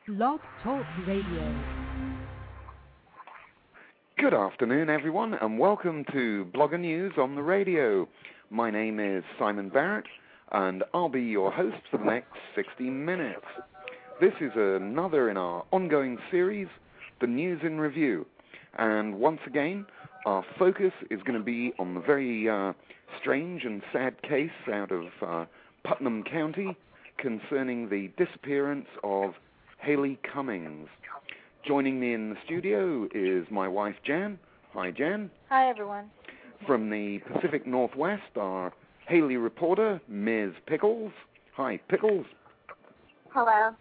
Blog Talk Radio. Good afternoon, everyone, and welcome to Blogger News on the Radio. My name is Simon Barrett, and I'll be your host for the next 60 minutes. This is another in our ongoing series, The News in Review. And once again, our focus is going to be on the very strange and sad case out of Putnam County concerning the disappearance of Haley Cummings. Joining me in the studio is my wife, Jan. Hi, Jan. Hi, everyone. From the Pacific Northwest, our Haley reporter, Ms. Pickles. Hi, Pickles. Hello.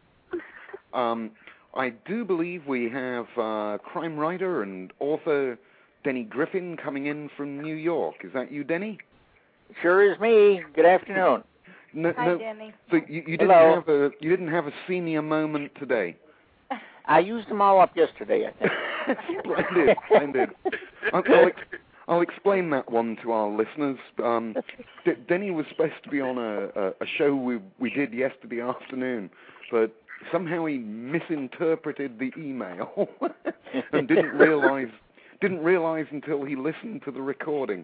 I do believe we have crime writer and author Denny Griffin coming in from New York. Is that you, Denny? Sure is me. Good afternoon. Hi, Denny. So you didn't have a senior moment today. I used them all up yesterday, I think. Splendid. I'll explain that one to our listeners. Denny was supposed to be on a show we did yesterday afternoon, but somehow he misinterpreted the email and didn't realize until he listened to the recording.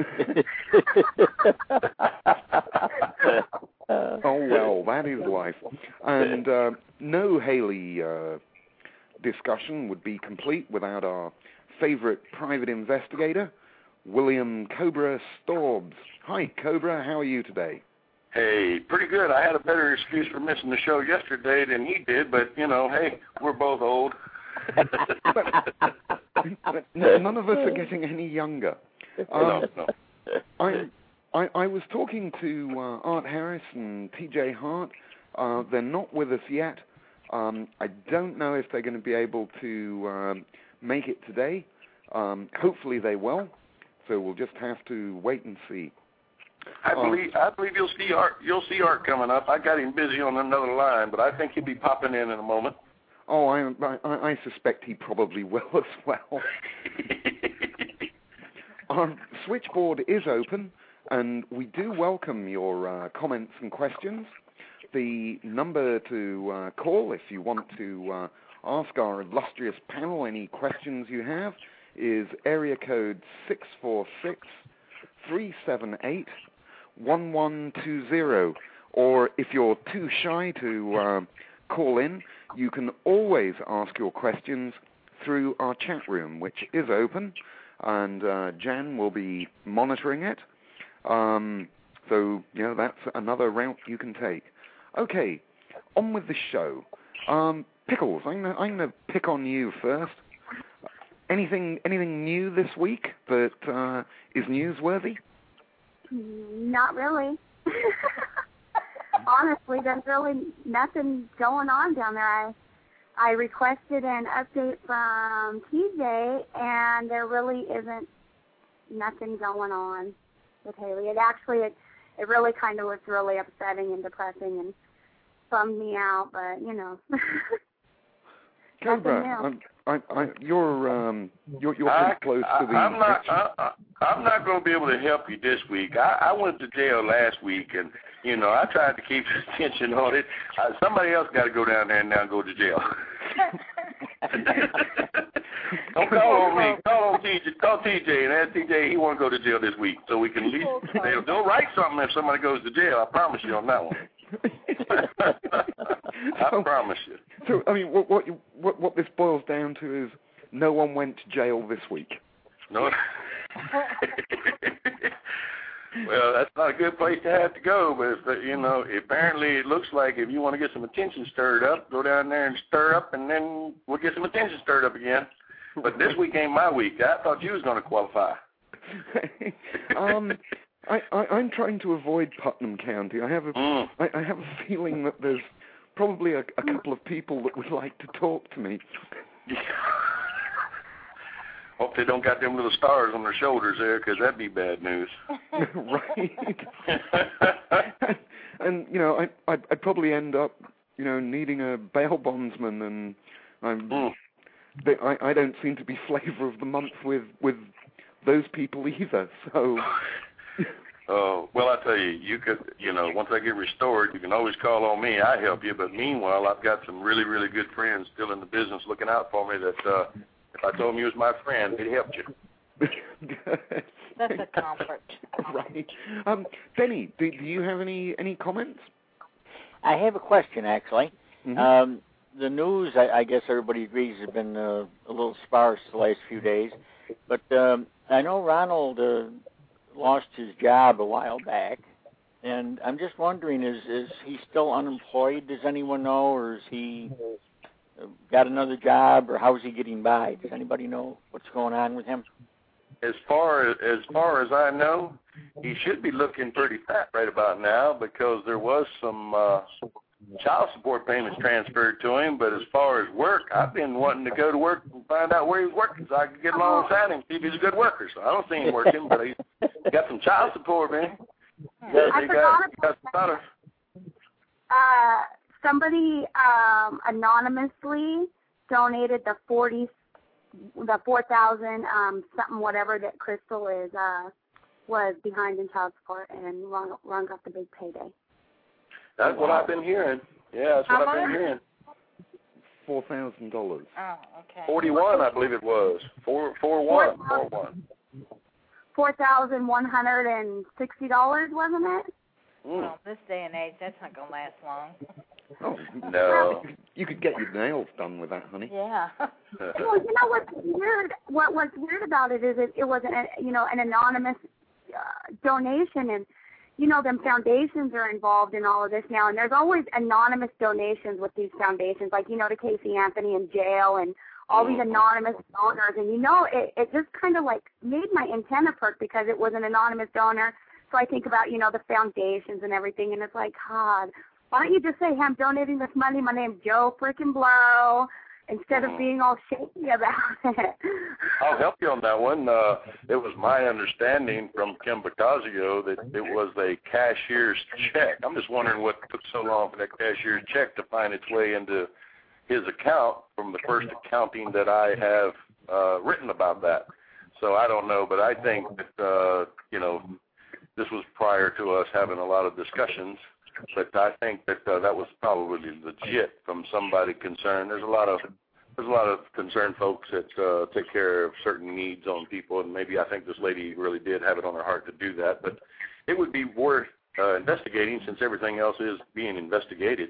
Oh well, that is life. And no Haley discussion would be complete without our favorite private investigator, William Cobra Storbs. Hi, Cobra. How are you today? Hey, pretty good. I had a better excuse for missing the show yesterday than he did, but, you know, hey, we're both old. But none of us are getting any younger. No. I was talking to Art Harris and TJ Hart. They're not with us yet. I don't know if they're going to be able to make it today. Hopefully they will. So we'll just have to wait and see. I believe you'll see Art. You'll see Art coming up. I got him busy on another line, but I think he'll be popping in a moment. Oh, I suspect he probably will as well. Our switchboard is open, and we do welcome your comments and questions. The number to call if you want to ask our illustrious panel any questions you have is area code 646-378-1120. Or if you're too shy to call in, you can always ask your questions through our chat room, which is open, and Jan will be monitoring it. So, you know, that's another route you can take. Okay, on with the show. Pickles, I'm gonna pick on you first. Anything new this week that is newsworthy? Not really. Honestly, there's really nothing going on down there. I requested an update from TJ, and there really isn't nothing going on with Haley. It really kind of was really upsetting and depressing and bummed me out, but, you know. Cobra, you're pretty close to the... I'm not going to be able to help you this week. I went to jail last week, and, you know, I tried to keep attention on it. Somebody else got to go down there and now go to jail. Don't call on me. Call TJ and ask TJ he won't go to jail this week, so we can at least they'll write something if somebody goes to jail. I promise you on that one. I promise you. So I mean, what this boils down to is no one went to jail this week. No. Well, that's not a good place to have to go, but you know, apparently it looks like if you want to get some attention stirred up, go down there and stir up, and then we'll get some attention stirred up again. But this week ain't my week. I thought you was going to qualify. I'm trying to avoid Putnam County. I have a feeling that there's probably a couple of people that would like to talk to me. Hope they don't got them little stars on their shoulders there, because that'd be bad news. Right. And you know, I'd probably end up, you know, needing a bail bondsman, and I don't seem to be flavor of the month with those people either. So Well, I tell you, you could, once I get restored, you can always call on me. I help you. But meanwhile, I've got some really, really good friends still in the business looking out for me that if I told them you was my friend, they'd help you. That's a comfort. Right. Benny, do you have any comments? I have a question, actually. Mm-hmm. The news, I guess everybody agrees, has been a little sparse the last few days. But I know Ronald lost his job a while back, and I'm just wondering, is he still unemployed? Does anyone know, or is he got another job, or how is he getting by? Does anybody know what's going on with him? As far as I know, he should be looking pretty fat right about now because there was some child support payments transferred to him. But as far as work, I've been wanting to go to work and find out where he's working so I can get alongside him, see if he's a good worker. So I don't see him working, but he's got some child support, man. I forgot about somebody anonymously donated the 4,000 something whatever that Crystal was behind in child support, and Ron got the big payday. That's what I've been hearing. Yeah, that's what I've been hearing. $4,000. Oh, okay. 41, I believe it was. 41. $4,160, wasn't it? Well, this day and age, that's not going to last long. Oh no! You could get your nails done with that, honey. Yeah. Well, you know what's weird? What's weird about it is it was an anonymous donation, and them foundations are involved in all of this now, and there's always anonymous donations with these foundations, like to Casey Anthony in jail and all these anonymous donors, and it just kind of like made my antenna perk because it was an anonymous donor. So I think about the foundations and everything, and it's like, God, why don't you just say, hey, I'm donating this money, my name's Joe frickin' Blow, instead of being all shaky about it. I'll help you on that one. It was my understanding from Kim Bacasio that it was a cashier's check. I'm just wondering what took so long for that cashier's check to find its way into his account from the first accounting that I have written about that. So I don't know, but I think that, this was prior to us having a lot of discussions, but I think that that was probably legit from somebody concerned. There's a lot of concerned folks that take care of certain needs on people, and maybe I think this lady really did have it on her heart to do that. But it would be worth investigating since everything else is being investigated.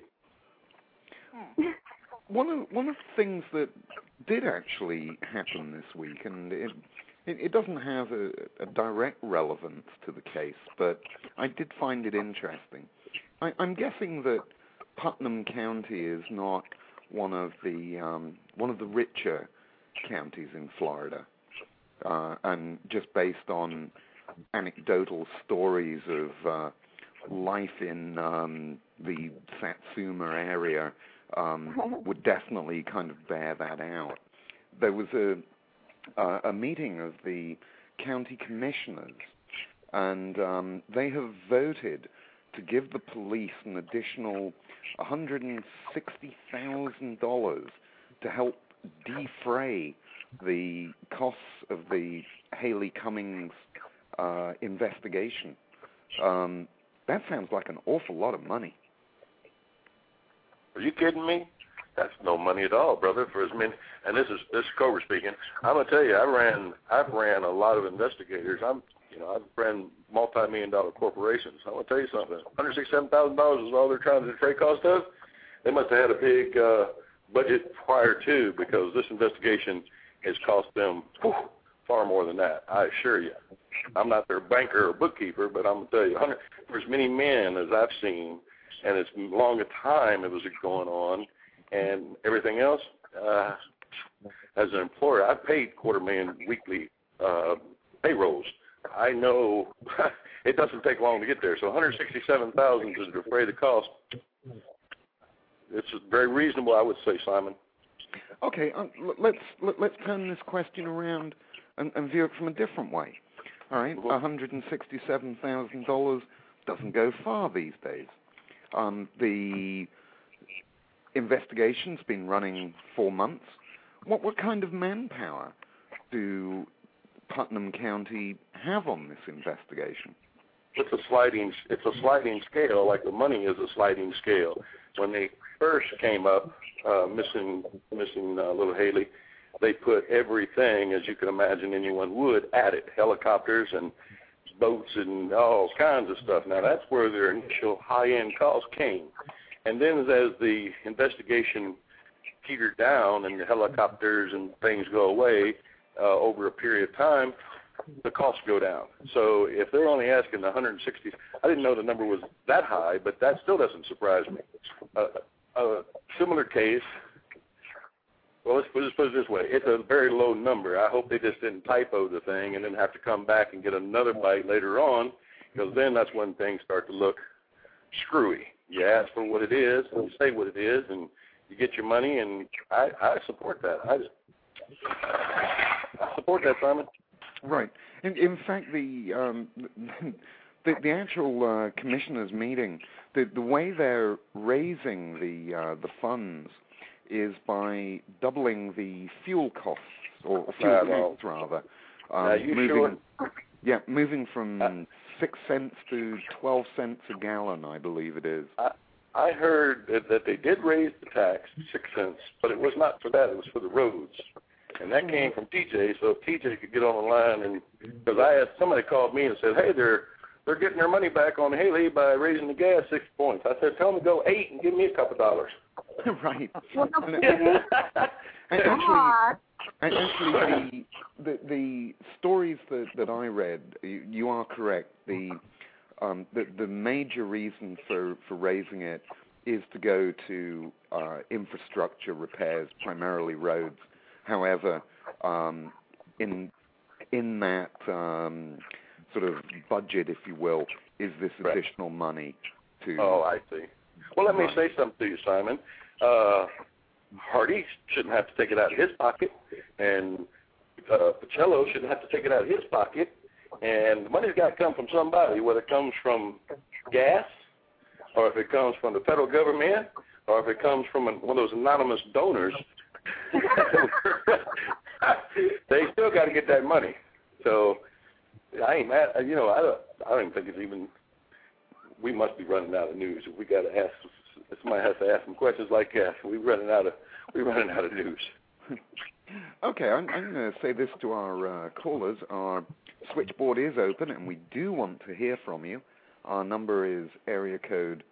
One of the things that did actually happen this week, and it doesn't have a direct relevance to the case, but I did find it interesting. I'm guessing that Putnam County is not one of the richer counties in Florida, and just based on anecdotal stories of life in the Satsuma area, would definitely kind of bear that out. There was a meeting of the county commissioners, and they have voted to give the police an additional $160,000 to help defray the costs of the Haley Cummings investigation. That sounds like an awful lot of money. Are you kidding me? That's no money at all, brother. For as many, and this is Cobra speaking. I'm gonna tell you, I've ran a lot of investigators. I've ran multi-million-dollar corporations. I'm gonna tell you something. $167,000 is all they're trying to defray cost of. They must have had a big budget prior to, because this investigation has cost them far more than that. I assure you. I'm not their banker or bookkeeper, but I'm gonna tell you, for as many men as I've seen, and as long a time it was going on, and everything else, as an employer, I paid $250,000 weekly payrolls. I know it doesn't take long to get there. So $167,000 to defray the cost. It's very reasonable, I would say, Simon. Okay, let's turn this question around and view it from a different way. All right, $167,000 doesn't go far these days. The investigation's been running 4 months. What kind of manpower do Putnam County have on this investigation? it's a sliding scale, like the money is a sliding scale. When they first came up, missing little Haley, they put everything, as you can imagine anyone would, at it, helicopters and boats and all kinds of stuff. Now, that's where their initial high-end calls came. And then as the investigation petered down and the helicopters and things go away over a period of time, the costs go down. So if they're only asking 160, I didn't know the number was that high, but that still doesn't surprise me. A similar case, well, let's just put it this way. It's a very low number. I hope they just didn't typo the thing and then have to come back and get another bite later on, because then that's when things start to look screwy. You ask for what it is, and you say what it is, and you get your money, and I support that. I support that, Simon. Right. In fact, the actual commissioners' meeting, the way they're raising the funds is by doubling the fuel costs, or fuel rates rather. Moving from 6 cents to 12 cents a gallon, I believe it is. I heard that they did raise the tax 6 cents, but it was not for that. It was for the roads. And that came from TJ, so if TJ could get on the line, and because somebody called me and said, hey, they're getting their money back on Haley by raising the gas 6 points. I said, tell them to go 8 and give me a couple dollars. Right. Actually, the stories that I read, you are correct. The major reason for raising it is to go to infrastructure repairs, primarily roads. However, in that sort of budget, if you will, is this additional money to... Oh, I see. Well, let me say something to you, Simon. Hardy shouldn't have to take it out of his pocket, and Pacello shouldn't have to take it out of his pocket, and the money's got to come from somebody, whether it comes from gas, or if it comes from the federal government, or if it comes from one of those anonymous donors. They still got to get that money. So I ain't mad. I don't even think it's even. We must be running out of news. We got to ask. Somebody has to ask some questions like that. We're running out of news. Okay, I'm going to say this to our callers. Our switchboard is open, and we do want to hear from you. Our number is area code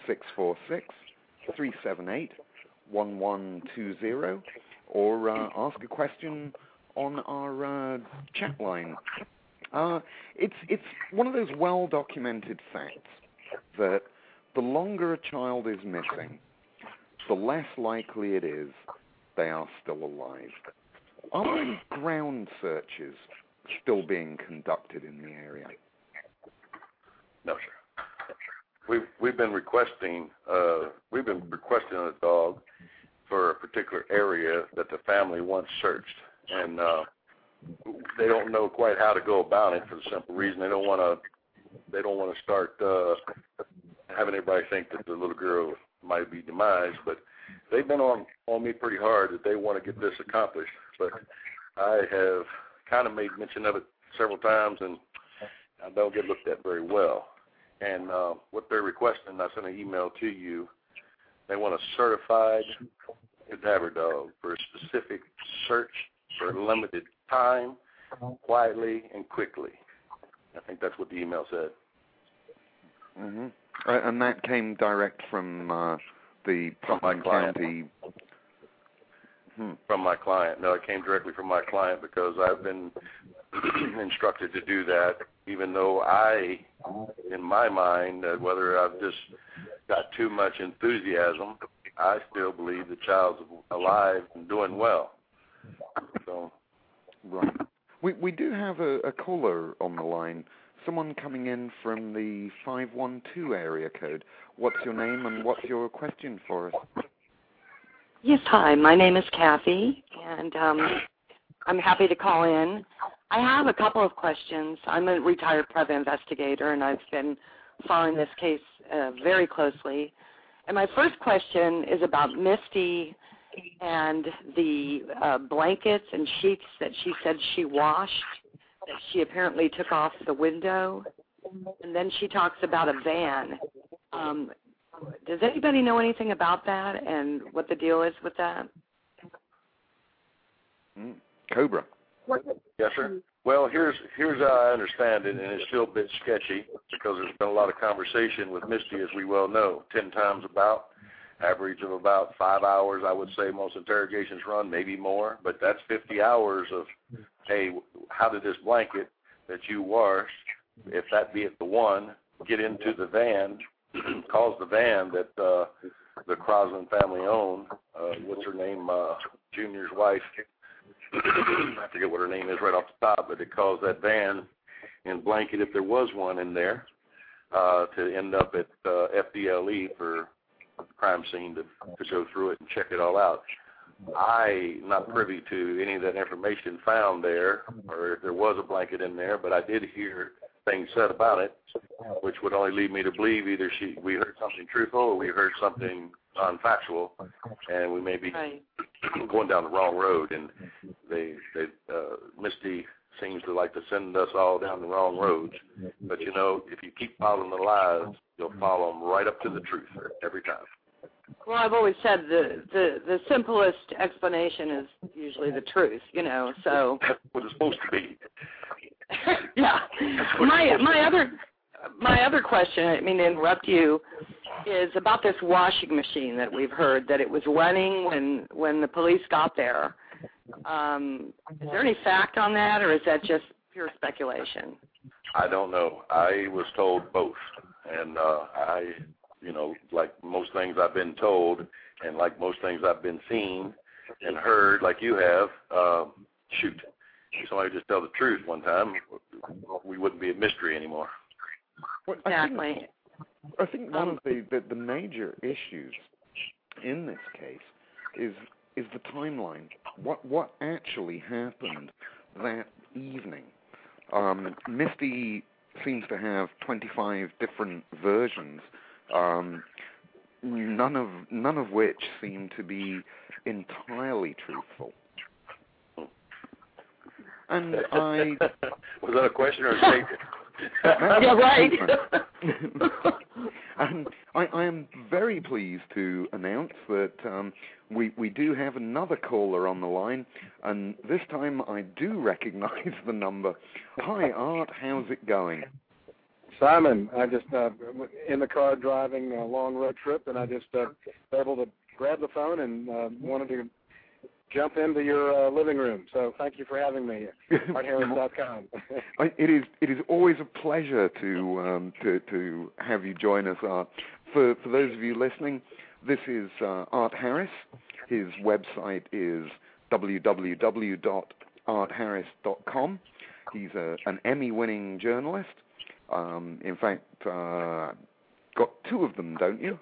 646-378-1120, or ask a question on our chat line. It's one of those well-documented facts that the longer a child is missing, the less likely it is they are still alive. Are there ground searches still being conducted in the area? No, sir. We've been requesting a dog for a particular area that the family wants searched, and they don't know quite how to go about it for the simple reason they don't want to start having everybody think that the little girl might be demised. But they've been on me pretty hard that they want to get this accomplished. But I have kind of made mention of it several times, and I don't get looked at very well. And what they're requesting, I sent an email to you, they want a certified cadaver dog for a specific search for a limited time, quietly and quickly. I think that's what the email said. Mm-hmm. And that came direct from the Putnam County. From my client. No, it came directly from my client because I've been instructed to do that, even though I, in my mind, whether I've just got too much enthusiasm, I still believe the child's alive and doing well. So, right. We do have a caller on the line, someone coming in from the 512 area code. What's your name and what's your question for us? Yes, hi. My name is Kathy, and I'm happy to call in. I have a couple of questions. I'm a retired private investigator, and I've been following this case very closely. And my first question is about Misty and the blankets and sheets that she said she washed, that she apparently took off the window. and then she talks about a van. Does anybody know anything about that and what the deal is with that? Cobra. Yes, sir. Well, here's how I understand it, and it's still a bit sketchy because there's been a lot of conversation with Misty, as we well know, 10 times about, average of about 5 hours, I would say most interrogations run, maybe more, but that's 50 hours of, hey, how did this blanket that you washed, if that be it the one, get into the van, cause the van that the Crosland family owned, what's her name, Junior's wife, I forget what her name is right off the top, but it caused that van and blanket, if there was one in there, to end up at FDLE for the crime scene to go through it and check it all out. I'm not privy to any of that information found there, or if there was a blanket in there, but I did hear things said about it, which would only lead me to believe either we heard something truthful or we heard something non-factual, and we may be going down the wrong road. And Misty seems to like to send us all down the wrong roads. But, you know, if you keep following the lies, you'll follow them right up to the truth every time. Well, I've always said the simplest explanation is usually the truth, you know, so. That's what it's supposed to be. Yeah. My other question, I mean to interrupt you, is about this washing machine that we've heard that it was running when the police got there. Is there any fact on that, or is that just pure speculation? I don't know. I was told both, and I, you know, like most things I've been told, and like most things I've been seen and heard, like you have, shoot. If somebody just tell the truth one time, we wouldn't be a mystery anymore. Well, Exactly. I think one of the major issues in this case is the timeline. What actually happened that evening? Misty seems to have 25 different versions, none of which seem to be entirely truthful. And I was that a question or a statement? Yeah, right. And I am very pleased to announce that we do have another caller on the line, and this time I do recognize the number. Hi, Art. How's it going? Simon, I just in the car driving a long road trip, and I just was able to grab the phone and wanted to jump into your living room. So thank you for having me. ArtHarris.com. It is always a pleasure to have you join us, Art. For those of you listening, this is Art Harris. His website is www.artharris.com. He's an Emmy-winning journalist. In fact, got 2 of them, don't you?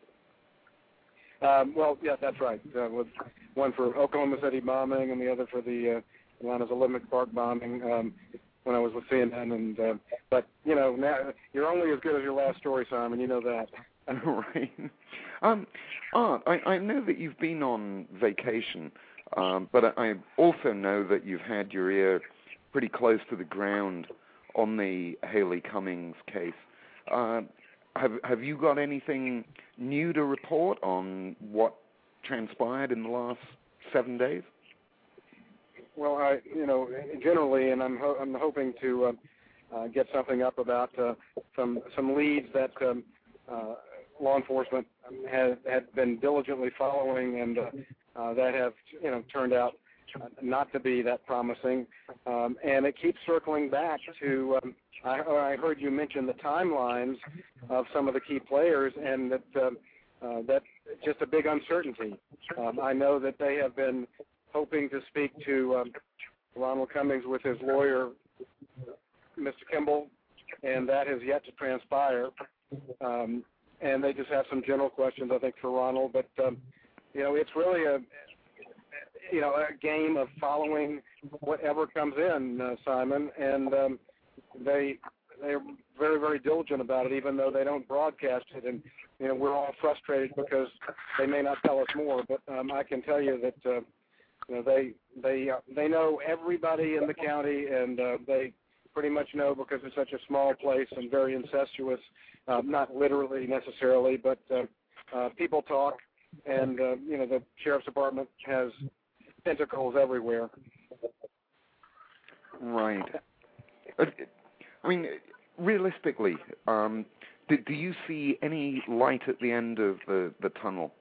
Well, yeah, that's right. With one for Oklahoma City bombing and the other for the Atlanta's Olympic Park bombing when I was with CNN. And but you know, now you're only as good as your last story, Simon. You know that. Right. Art, I know that you've been on vacation, but I also know that you've had your ear pretty close to the ground on the Haley Cummings case. Have you got anything new to report on what transpired in the last 7 days? Well, generally, and I'm hoping to get something up about some leads that law enforcement had been diligently following, and that have turned out not to be that promising, and it keeps circling back to. I heard you mention the timelines of some of the key players, and that just a big uncertainty. I know that they have been hoping to speak to Ronald Cummings with his lawyer, Mr. Kimball, and that has yet to transpire. And they just have some general questions, I think, for Ronald. But it's really a game of following whatever comes in, Simon, and they're very, very diligent about it, even though they don't broadcast it. And we're all frustrated because they may not tell us more. But I can tell you that they know everybody in the county, and they pretty much know because it's such a small place and very incestuous, not literally necessarily, but people talk, and the sheriff's department has tentacles everywhere. Right. I mean, realistically, do you see any light at the end of the tunnel?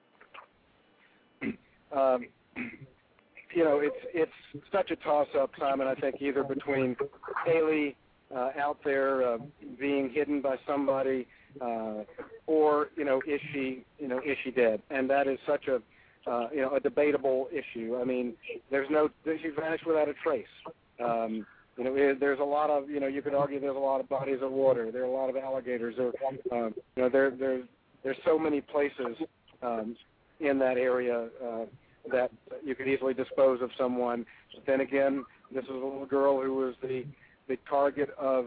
It's such a toss-up, Simon, I think, either between Haley out there being hidden by somebody, or is she dead? And that is such a debatable issue. I mean, she vanished without a trace. There's a lot of, you could argue there's a lot of bodies of water. There are a lot of alligators. There's so many places in that area that you could easily dispose of someone. But then again, this is a little girl who was the target of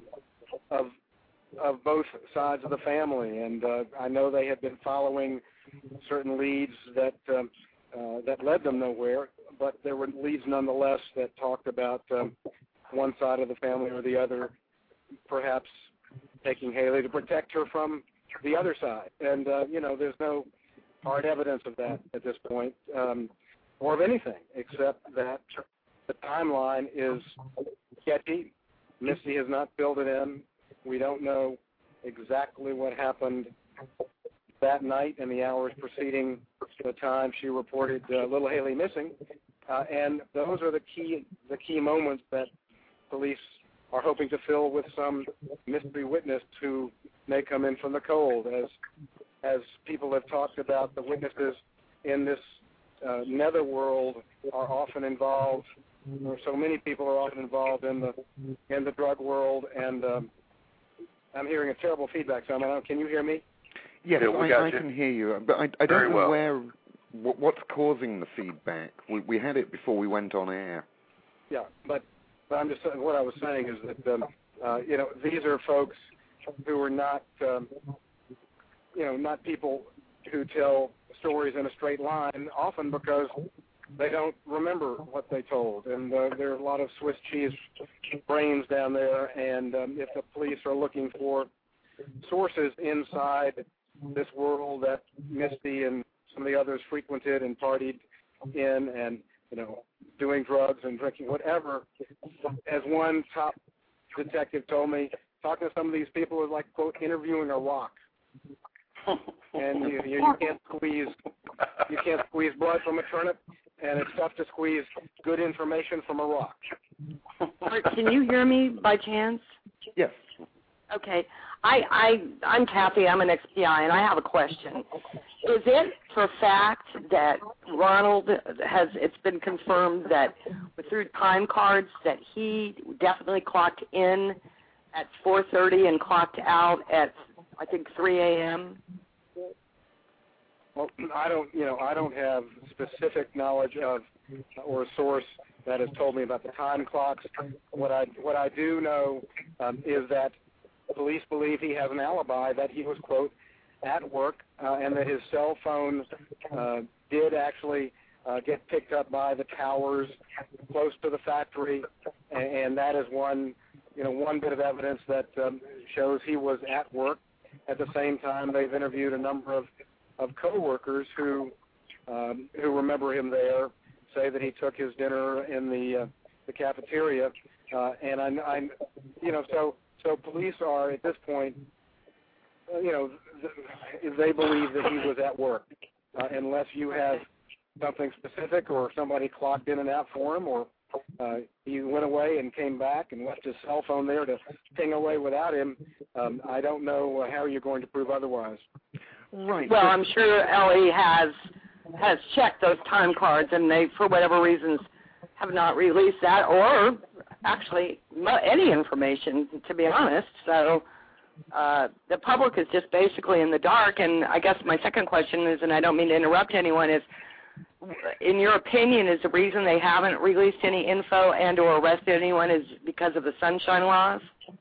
both sides of the family, and I know they had been following certain leads that led them nowhere, but there were leads nonetheless that talked about one side of the family or the other, perhaps taking Haley to protect her from the other side. And there's no hard evidence of that at this point, or of anything, except that the timeline is sketchy. Misty has not filled it in. We don't know exactly what happened that night and the hours preceding the time she reported little Haley missing, and those are the key moments that police are hoping to fill with some mystery witness who may come in from the cold. As people have talked about, the witnesses in this netherworld are often involved, or so many people are often involved in the drug world. And I'm hearing a terrible feedback, Simon. Can you hear me? Yes, yeah, I can hear you, but I don't know what's causing the feedback. We had it before we went on air. Yeah, but I'm just saying, what I was saying is that these are folks who are not not people who tell stories in a straight line, often because they don't remember what they told. And there are a lot of Swiss cheese brains down there, and if the police are looking for sources inside this world that Misty and some of the others frequented and partied in, and doing drugs and drinking, whatever, as one top detective told me, talking to some of these people is like, quote, interviewing a rock. And you can't squeeze blood from a turnip, and it's tough to squeeze good information from a rock. Art, can you hear me by chance? Yes. Okay. I'm Kathy. I'm an ex-PI, and I have a question. Is it for fact that Ronald it's been confirmed that through time cards that he definitely clocked in at 4:30 and clocked out at, I think, 3 a.m.? Well, I don't have specific knowledge of or a source that has told me about the time clocks. What I do know is that police believe he has an alibi, that he was, quote, at work, and that his cell phone did actually get picked up by the towers close to the factory, and that is one bit of evidence that shows he was at work. At the same time, they've interviewed a number of coworkers who remember him there, say that he took his dinner in the cafeteria, and I'm so police are at this point, they believe that he was at work, unless you have something specific or somebody clocked in and out for him, or he went away and came back and left his cell phone there to ping away without him. I don't know how you're going to prove otherwise. Right. Well, I'm sure Ellie has checked those time cards, and they, for whatever reasons, have not released that, or actually any information, to be honest. So the public is just basically in the dark. And I guess my second question is, and I don't mean to interrupt anyone, is, in your opinion, is the reason they haven't released any info and or arrested anyone is because of the sunshine laws?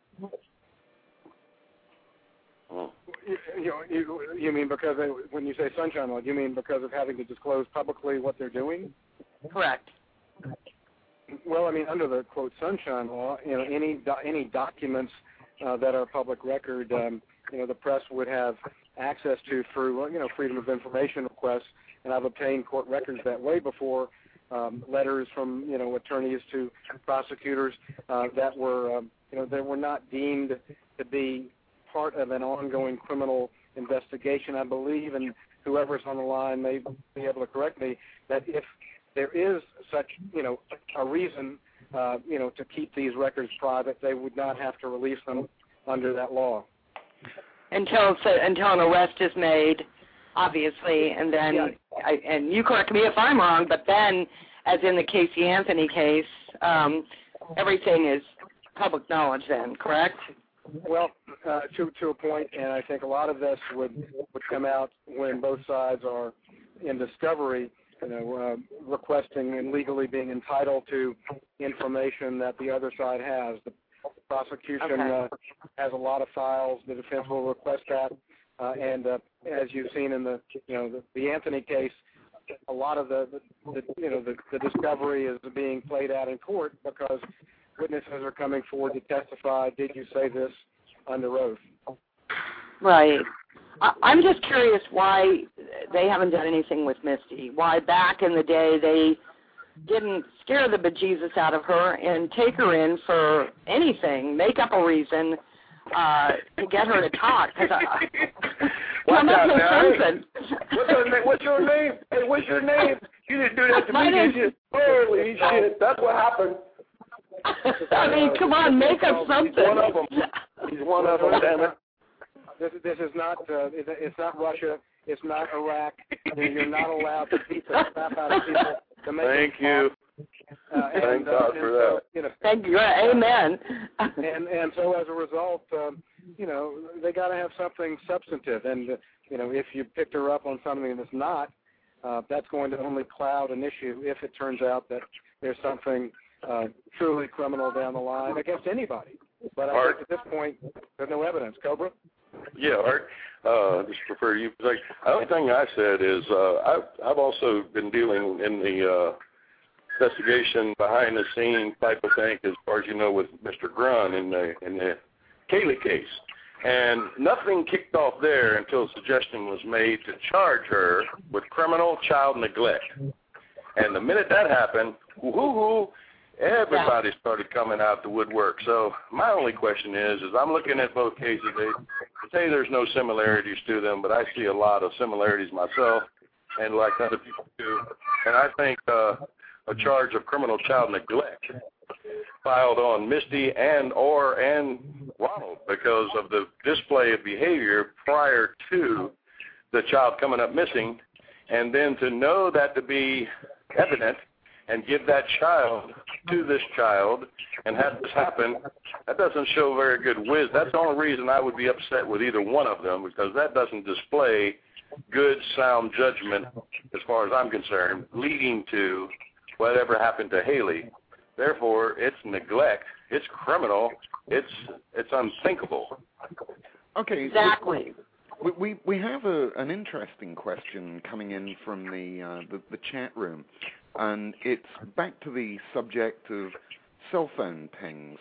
You mean because when you say sunshine law, you mean because of having to disclose publicly what they're doing? Correct. Well, I mean, under the quote Sunshine Law, any documents that are public record, the press would have access to through Freedom of Information requests, and I've obtained court records that way before. Letters from attorneys to prosecutors that were not deemed to be part of an ongoing criminal investigation. I believe, and whoever's on the line may be able to correct me, that if there is such a reason to keep these records private, they would not have to release them under that law until an arrest is made, obviously, and then and you correct me if I'm wrong, but then, as in the Casey Anthony case, everything is public knowledge then, correct? Well, to a point, and I think a lot of this would come out when both sides are in discovery, requesting and legally being entitled to information that the other side has. The prosecution has a lot of files. The defense will request that, and as you've seen in the Anthony case, a lot of the discovery is being played out in court because witnesses are coming forward to testify. Did you say this under oath? Right. I'm just curious why they haven't done anything with Misty. Why back in the day they didn't scare the bejesus out of her and take her in for anything, make up a reason to get her to talk. What's your name? Hey, what's your name? You didn't do that to me. Holy shit! That's what happened. I mean, come on, make up something. He's one of them. He's one of them. Damn it. This is not. It's not Russia. It's not Iraq. You're not allowed to beat the crap out of people to make Thank you. Thank God for that. Thank you. Amen. And so as a result, they got to have something substantive. And if you picked her up on something that's not, that's going to only cloud an issue if it turns out that there's something truly criminal down the line against anybody. But I think at this point, there's no evidence. Cobra? Yeah, Art. Just prefer you. The only thing I said is I've also been dealing in the investigation behind the scene type of thing, as far as you know, with Mr. Grun in the Kaylee case. And nothing kicked off there until a suggestion was made to charge her with criminal child neglect. And the minute that happened, everybody started coming out the woodwork. So my only question is I'm looking at both cases. They say there's no similarities to them, but I see a lot of similarities myself, and like other people do. And I think a charge of criminal child neglect filed on Misty and Ronald because of the display of behavior prior to the child coming up missing, and then to know that to be evident and give that child to this child and have this happen, that doesn't show very good wisdom. That's the only reason I would be upset with either one of them, because that doesn't display good, sound judgment, as far as I'm concerned, leading to whatever happened to Haley. Therefore, it's neglect. It's criminal. It's unthinkable. Okay. Exactly. We have an interesting question coming in from the chat room, and it's back to the subject of cell phone pings.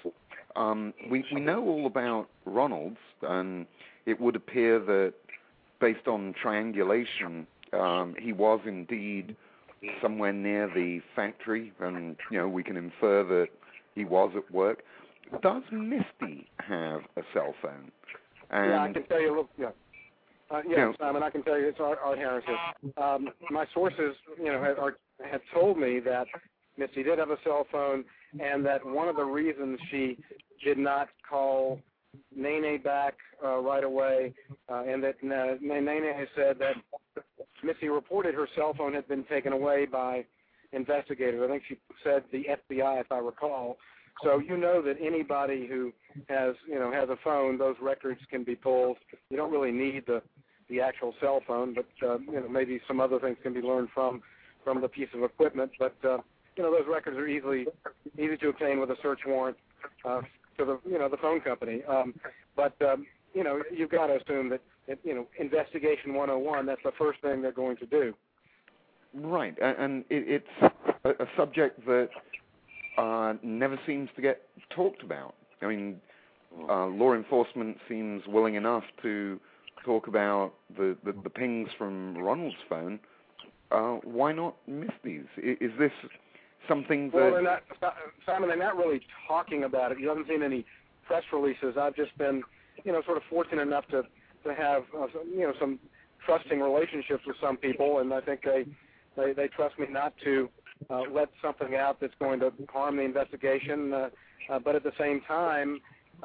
We know all about Ronald's, and it would appear that based on triangulation, he was indeed somewhere near the factory, and we can infer that he was at work. Does Misty have a cell phone? And I can tell you a little. Simon, I can tell you. It's Art Harris here. My sources, have told me that Misty did have a cell phone, and that one of the reasons she did not call Nene back right away, and that Nene has said that Misty reported her cell phone had been taken away by investigators. I think she said the FBI, if I recall. So that anybody who has a phone, those records can be pulled. You don't really need the actual cell phone, but maybe some other things can be learned from the piece of equipment. But those records are easy to obtain with a search warrant to the phone company. But you've got to assume that investigation 101. That's the first thing they're going to do. Right, and it's a subject that never seems to get talked about. I mean, law enforcement seems willing enough to talk about the pings from Ronald's phone. Why not miss these? Is this something that... Well, Simon, they're not really talking about it. You haven't seen any press releases. I've just been, sort of fortunate enough to have, some trusting relationships with some people, and I think they trust me not to let something out that's going to harm the investigation. But at the same time,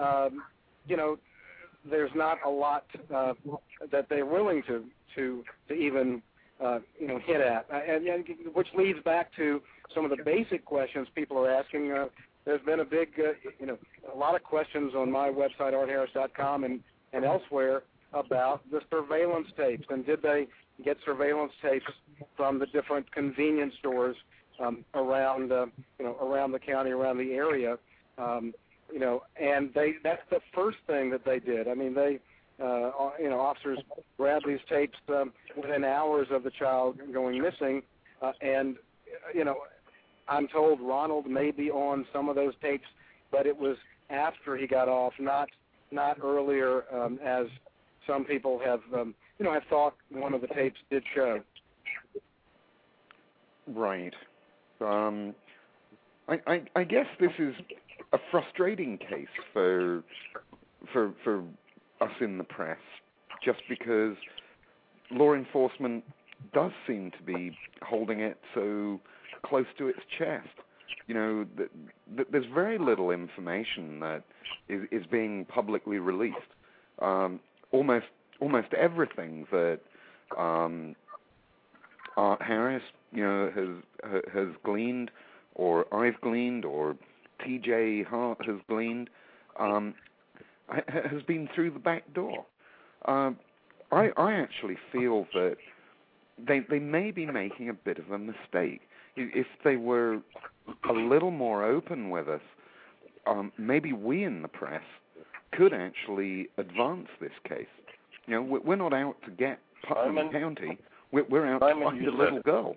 there's not a lot that they're willing to even hit at, and which leads back to some of the basic questions people are asking. There's been a big, a lot of questions on my website, artharris.com, and elsewhere about the surveillance tapes, and did they get surveillance tapes from the different convenience stores around the county, around the area, and that's the first thing that they did. I mean, they, officers grabbed these tapes within hours of the child going missing, and, I'm told Ronald may be on some of those tapes, but it was after he got off, not earlier, as some people have, have thought one of the tapes did show. Right. I guess this is a frustrating case for us in the press, just because law enforcement does seem to be holding it so close to its chest. There's very little information that is being publicly released. Almost everything that Art Harris, has gleaned, or I've gleaned, or T.J. Hart has gleaned, has been through the back door. I actually feel that they may be making a bit of a mistake. If they were a little more open with us, maybe we in the press could actually advance this case. We're not out to get Putnam County. We're out to find a little girl.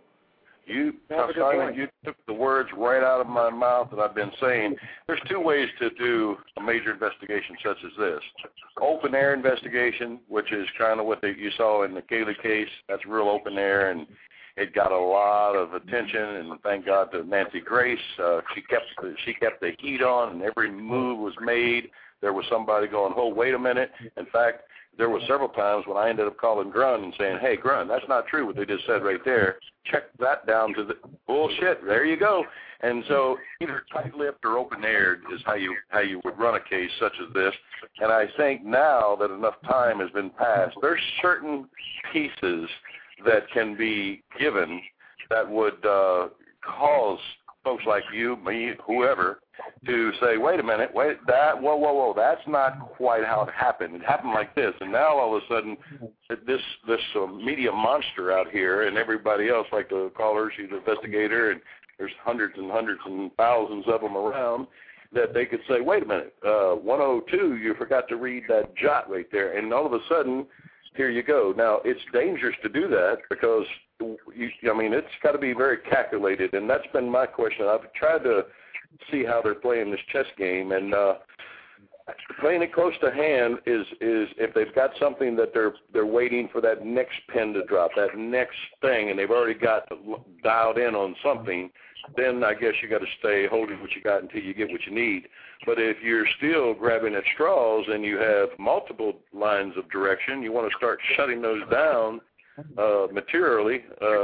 Simon, you took the words right out of my mouth that I've been saying. There's two ways to do a major investigation such as this. Open air investigation, which is kind of what you saw in the Kaylee case. That's real open air, and it got a lot of attention, and thank God to Nancy Grace. She kept the heat on, and every move was made. There was somebody going, oh, wait a minute. In fact, there were several times when I ended up calling Grun and saying, hey, Grun, that's not true what they just said right there. Check that down to the bullshit. There you go. And so either tight-lipped or open-aired is how you would run a case such as this. And I think now that enough time has been passed, there's certain pieces that can be given that would cause folks like you, me, whoever, to say, wait a minute, whoa, that's not quite how it happened. It happened like this, and now all of a sudden, this media monster out here, and everybody else, like the caller, she's an investigator, and there's hundreds and hundreds and thousands of them around, that they could say, wait a minute, 102, you forgot to read that jot right there, and all of a sudden, here you go. Now, it's dangerous to do that because, it's got to be very calculated, and that's been my question. I've tried to see how they're playing this chess game, and playing it close to hand is if they've got something that they're waiting for that next pin to drop, that next thing, and they've already got dialed in on something, then I guess you got to stay holding what you got until you get what you need. But if you're still grabbing at straws and you have multiple lines of direction, you want to start shutting those down militarily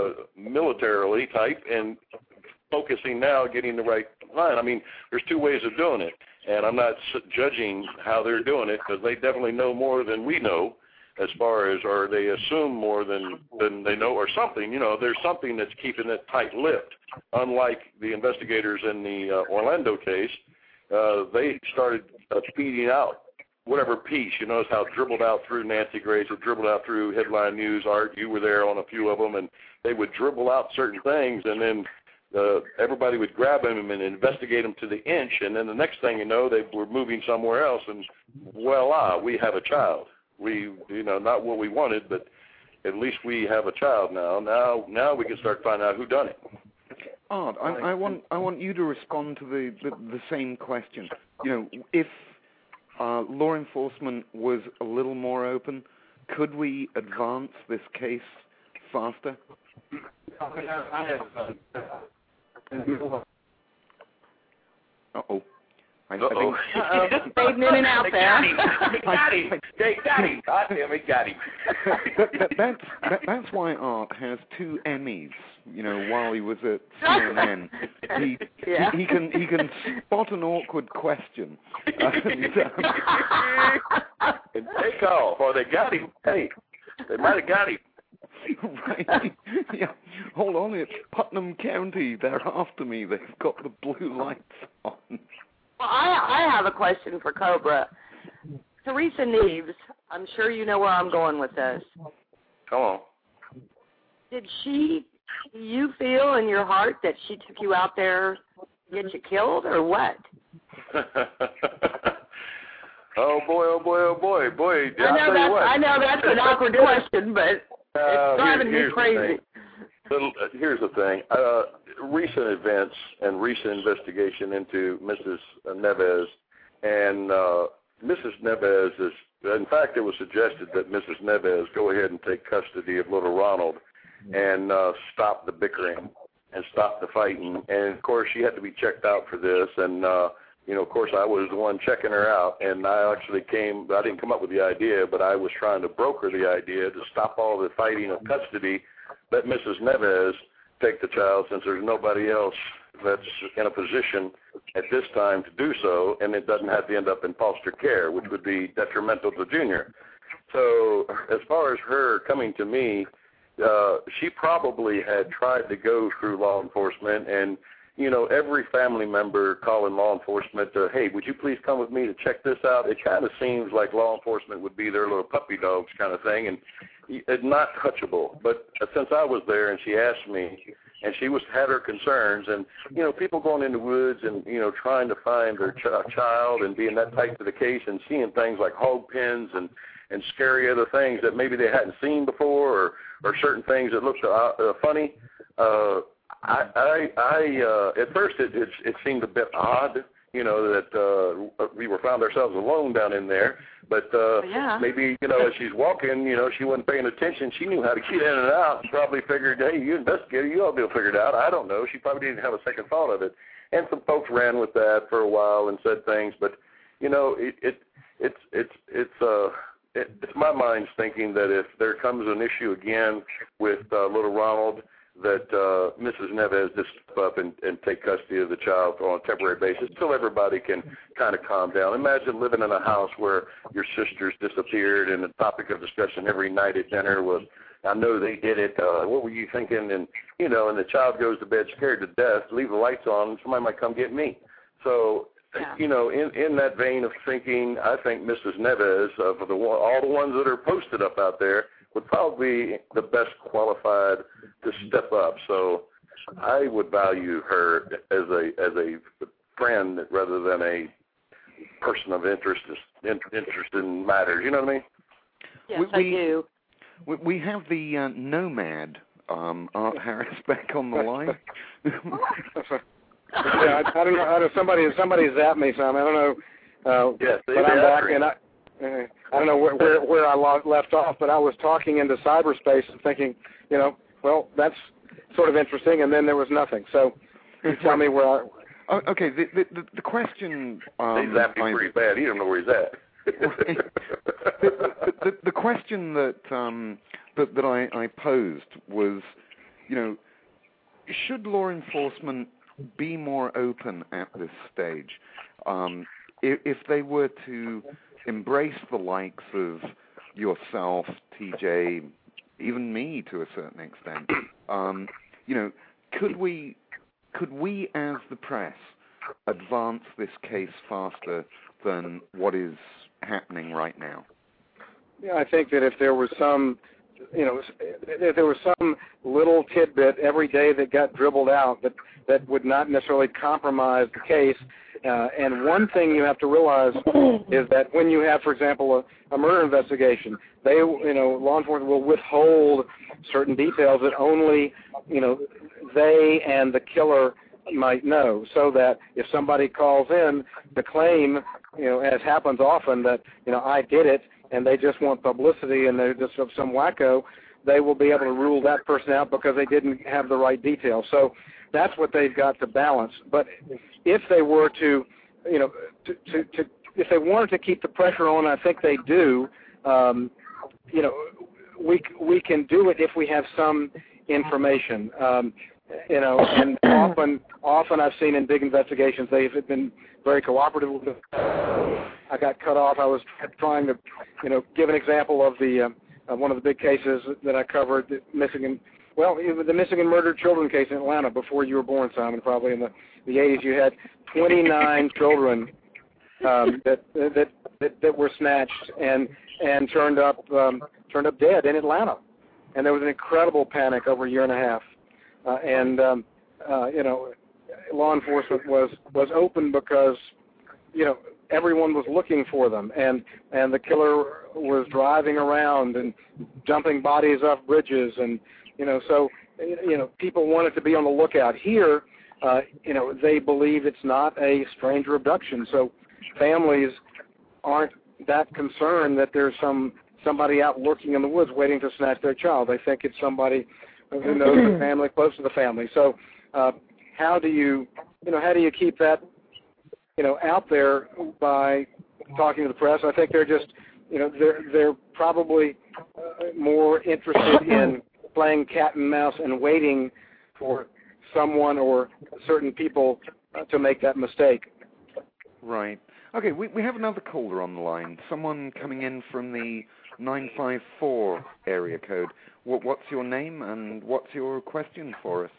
type, and focusing now, getting the right line. There's two ways of doing it, and I'm not judging how they're doing it because they definitely know more than we know as far as, or they assume more than they know or something. There's something that's keeping it tight-lipped. Unlike the investigators in the Orlando case, they started feeding out whatever piece. You notice how it dribbled out through Nancy Grace, it dribbled out through Headline News. Art, you were there on a few of them, and they would dribble out certain things, and then everybody would grab them and investigate them to the inch, and then the next thing you know, they were moving somewhere else, and voila, we have a child. We, not what we wanted, but at least we have a child now. Now we can start finding out who done it. Art, I want you to respond to the same question. You know, if law enforcement was a little more open, could we advance this case faster? Uh-oh. Fading in and out there. They got him. God damn it, got him. That's why Art has 2 Emmys. You know, while he was at CNN, he can spot an awkward question and take off. Or they got him. Hey, they might have got him. Right. Yeah. Hold on, it's Putnam County. They're after me. They've got the blue lights on. Well, I have a question for Cobra. Teresa Neves, I'm sure you know where I'm going with this. Come on. Do you feel in your heart that she took you out there to get you killed, or what? Oh boy. I know that's an awkward question, but it's driving me crazy. Here's the thing. Recent events and recent investigation into Mrs. Neves, and Mrs. Neves is, in fact, it was suggested that Mrs. Neves go ahead and take custody of little Ronald and stop the bickering and stop the fighting. And, of course, she had to be checked out for this. And, you know, of course, I was the one checking her out. And I didn't come up with the idea, but I was trying to broker the idea to stop all the fighting of custody. Let Mrs. Neves take the child, since there's nobody else that's in a position at this time to do so, and it doesn't have to end up in foster care, which would be detrimental to Junior. So as far as her coming to me, she probably had tried to go through law enforcement, and, you know, every family member calling law enforcement to, hey, would you please come with me to check this out? It kind of seems like law enforcement would be their little puppy dogs kind of thing, and it's not touchable. But since I was there and she asked me, and she had her concerns, and, you know, people going in the woods and, you know, trying to find their child and being that tight to the case and seeing things like hog pens and scary other things that maybe they hadn't seen before, or certain things that looked funny. At first it seemed a bit odd, you know, that we found ourselves alone down in there. But maybe, you know, as she's walking, you know, she wasn't paying attention. She knew how to get in and out and probably figured, hey, you investigator, you ought to be able to figure it out. I don't know. She probably didn't have a second thought of it. And some folks ran with that for a while and said things. But, you know, it's my mind's thinking that if there comes an issue again with little Ronald, that Mrs. Neves just step up and take custody of the child on a temporary basis until everybody can kind of calm down. Imagine living in a house where your sisters disappeared and the topic of discussion every night at dinner was, I know they did it, what were you thinking? And, you know, and the child goes to bed scared to death, leave the lights on, and somebody might come get me. So, you know, in that vein of thinking, I think Mrs. Neves, of all the ones that are posted up out there, would probably be the best qualified to step up. So I would value her as a friend rather than a person of interest in matters. You know what I mean? Yes, I do. We have the nomad Art Harris back on the line. Yeah, I don't know. Somebody zapped me some. I don't know. Yes, but I'm back, and I don't know where I left off, but I was talking into cyberspace and thinking, you know, well, that's sort of interesting, and then there was nothing. So you tell me where I... Okay, the question... He zapped me pretty bad. He don't know where he's at. the question that I posed was, you know, should law enforcement be more open at this stage? If they were to embrace the likes of yourself, TJ, even me to a certain extent, you know, could we as the press advance this case faster than what is happening right now? Yeah, I think that if there was some, you know, if there was some little tidbit every day that got dribbled out that would not necessarily compromise the case. And one thing you have to realize is that when you have, for example, a murder investigation, law enforcement will withhold certain details that only, you know, they and the killer might know, so that if somebody calls in to claim, as happens often, that, I did it, and they just want publicity and they're just some wacko, they will be able to rule that person out because they didn't have the right details. So that's what they've got to balance. But if they were to, if they wanted to keep the pressure on, I think they do. We can do it if we have some information. And often I've seen in big investigations they've been very cooperative with it. I got cut off. I was trying to, give an example of the one of the big cases that I covered, the missing murdered children case in Atlanta before you were born, Simon. Probably in the 80s, you had 29 children that were snatched and turned up dead in Atlanta, and there was an incredible panic over a year and a half. Law enforcement was open because, everyone was looking for them, and the killer was driving around and dumping bodies off bridges, and, so, people wanted to be on the lookout. Here, they believe it's not a stranger abduction, so families aren't that concerned that there's somebody out lurking in the woods waiting to snatch their child. They think it's somebody who knows the family, close to the family. So how do you keep that, out there by talking to the press? I think they're just, they're probably more interested in playing cat and mouse and waiting for someone or certain people to make that mistake. Right. Okay, we have another caller on the line, someone coming in from the 954 area code. What's your name and what's your question for us?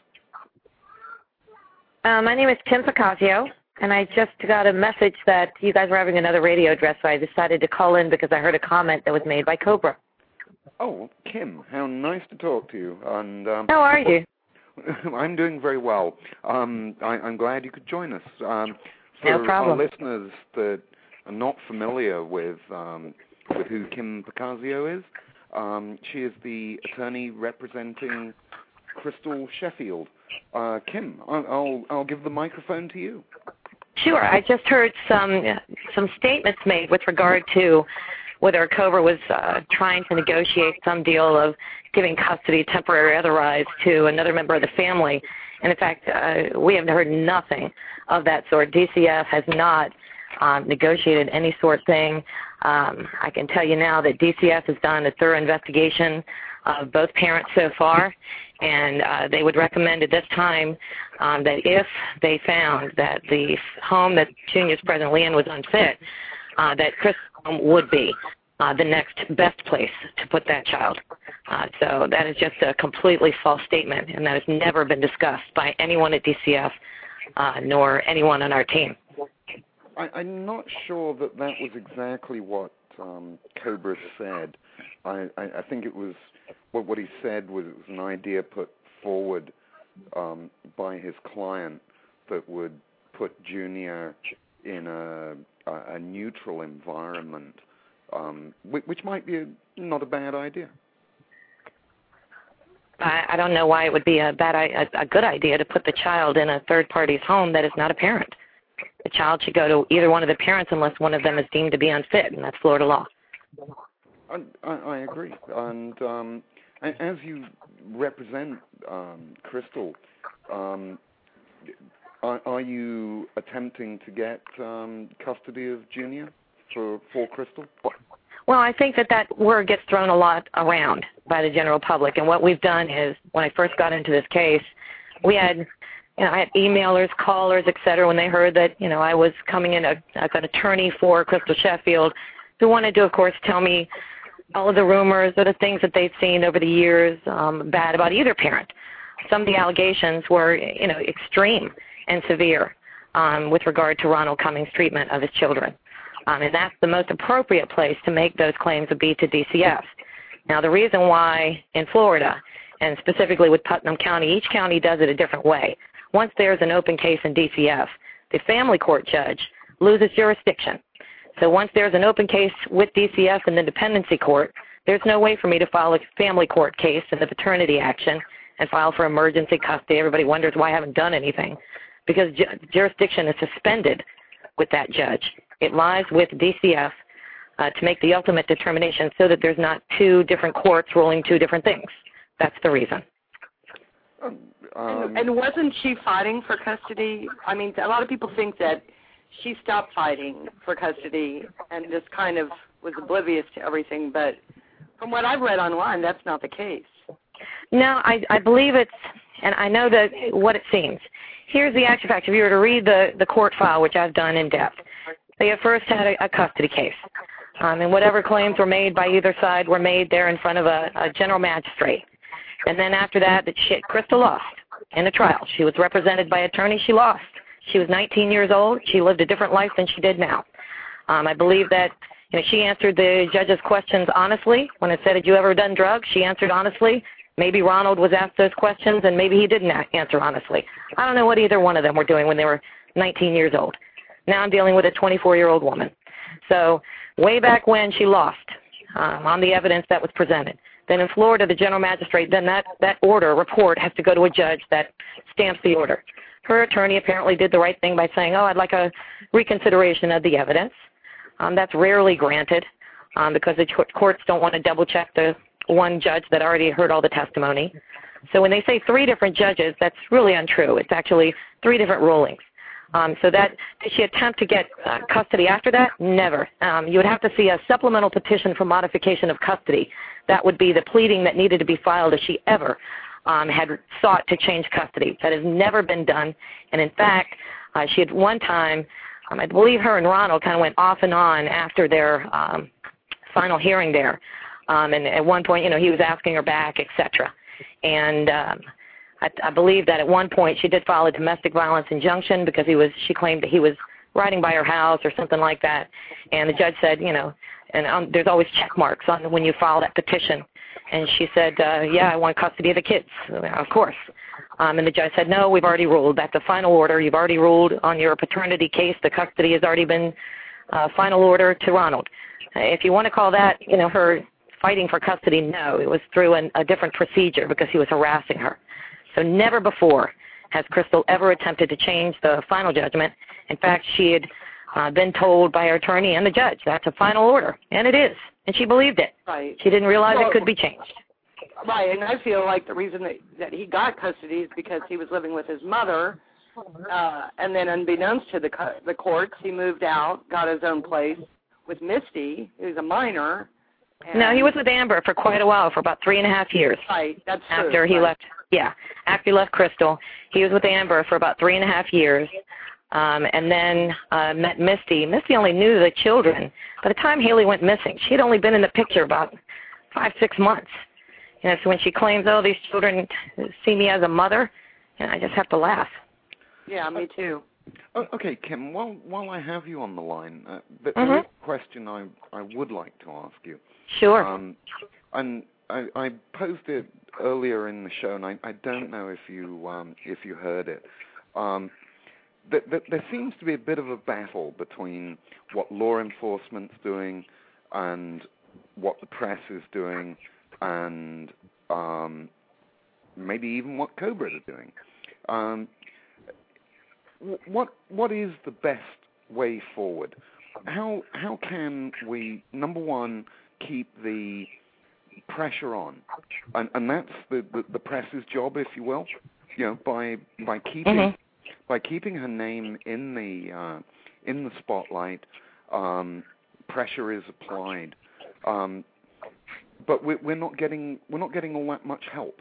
My name is Kim Picasio, and I just got a message that you guys were having another radio address, so I decided to call in because I heard a comment that was made by Cobra. Oh, Kim, how nice to talk to you. And how are you? I'm doing very well. I'm glad you could join us. No For problem. our listeners that are not familiar with who Kim Picasio is, she is the attorney representing Crystal Sheffield. Kim, I'll give the microphone to you. Sure. I just heard some statements made with regard to whether Cobra was trying to negotiate some deal of giving custody, temporary otherwise, to another member of the family. And in fact, we have heard nothing of that sort. DCF has not negotiated any sort of thing. I can tell you now that DCF has done a thorough investigation of both parents so far, and they would recommend at this time that if they found that the home that Junior's presently in was unfit, that Crystal's home would be the next best place to put that child. So that is just a completely false statement, and that has never been discussed by anyone at DCF nor anyone on our team. I'm not sure that was exactly what Cobra said. I think it was what he said was it was an idea put forward by his client that would put Junior in a neutral environment, which might be not a bad idea. I don't know why it would be a good idea to put the child in a third party's home that is not a parent. The child should go to either one of the parents unless one of them is deemed to be unfit, and that's Florida law. I agree. And as you represent Crystal, are you attempting to get custody of Junior for Crystal? Well, I think that word gets thrown a lot around by the general public. And what we've done is, when I first got into this case, we had, I had emailers, callers, et cetera, when they heard that, I was coming in as an attorney for Crystal Sheffield, who wanted to, of course, tell me all of the rumors or the things that they'd seen over the years bad about either parent. Some of the allegations were, extreme and severe with regard to Ronald Cummings' treatment of his children. And that's the most appropriate place to make those claims would be to DCF. Now, the reason why in Florida, and specifically with Putnam County, each county does it a different way. Once there's an open case in DCF, the family court judge loses jurisdiction. So once there's an open case with DCF in the dependency court, there's no way for me to file a family court case in the paternity action and file for emergency custody. Everybody wonders why I haven't done anything, because jurisdiction is suspended with that judge. It lies with DCF to make the ultimate determination so that there's not two different courts ruling two different things. That's the reason. And wasn't she fighting for custody? I mean, a lot of people think that she stopped fighting for custody and just kind of was oblivious to everything, but from what I've read online, that's not the case. No, I believe it's, and I know that what it seems. Here's the actual fact. If you were to read the court file, which I've done in depth, they at first had a custody case. And whatever claims were made by either side were made there in front of a general magistrate. And then after that, Crystal lost in the trial. She was represented by attorney. She lost. She was 19 years old. She lived a different life than she did now. I believe that she answered the judge's questions honestly. When it said, had you ever done drugs, she answered honestly. Maybe Ronald was asked those questions, and maybe he didn't answer honestly. I don't know what either one of them were doing when they were 19 years old. Now I'm dealing with a 24-year-old woman. So way back when, she lost on the evidence that was presented. Then in Florida, the general magistrate, then that report has to go to a judge that stamps the order. Her attorney apparently did the right thing by saying, oh, I'd like a reconsideration of the evidence. That's rarely granted because the courts don't want to double-check the one judge that already heard all the testimony. So when they say 3 different judges, that's really untrue. It's actually 3 different rulings. So did she attempt to get custody after that? Never. You would have to see a supplemental petition for modification of custody. That would be the pleading that needed to be filed if she ever had sought to change custody. That has never been done. And in fact, she had one time, I believe her and Ronald kind of went off and on after their final hearing there. And at one point, he was asking her back, etc. And I believe that at one point she did file a domestic violence injunction because she claimed that he was riding by her house or something like that. And the judge said, and there's always check marks on when you file that petition. And she said, yeah, I want custody of the kids, of course. And the judge said, no, we've already ruled. That's a final order. You've already ruled on your paternity case. The custody has already been final order to Ronald. If you want to call that, her fighting for custody, no. It was through a different procedure because he was harassing her. So never before has Crystal ever attempted to change the final judgment. In fact, she had been told by her attorney and the judge that's a final order, and it is, and she believed it. Right. She didn't realize it could be changed. Right, and I feel like the reason that he got custody is because he was living with his mother, and then unbeknownst to the courts, he moved out, got his own place with Misty, who's a minor. No, he was with Amber for quite a while, for about 3.5 years. Right, that's true. After he left, after he left Crystal, he was with Amber for about 3.5 years, and then met Misty. Misty only knew the children. By the time Haley went missing, she had only been in the picture about 5-6 months. So when she claims, oh, these children see me as a mother, I just have to laugh. Yeah, me too. Okay, Kim, while I have you on the line, there is a question I would like to ask you. Sure. And I posed it earlier in the show, and I don't know if you heard it. There seems to be a bit of a battle between what law enforcement's doing and what the press is doing, and maybe even what Cobra is doing. What is the best way forward? How can we, number one, keep the pressure on, and that's the press's job, if you will, by keeping her name in the spotlight, pressure is applied, but we're not getting all that much help.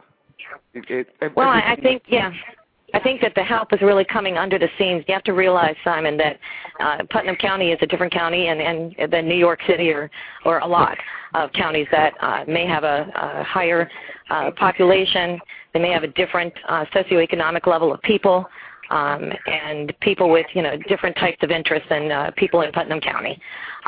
I think that the help is really coming under the scenes. You have to realize, Simon, that Putnam County is a different county and than New York City or a lot of counties that may have a higher population. They may have a different socioeconomic level of people. and people with, different types of interests than people in Putnam County,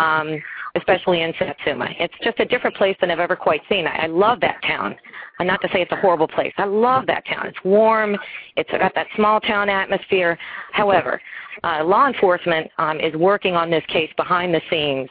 especially in Satsuma. It's just a different place than I've ever quite seen. I love that town. And not to say it's a horrible place. I love that town. It's warm. It's got that small town atmosphere. However, law enforcement is working on this case behind the scenes.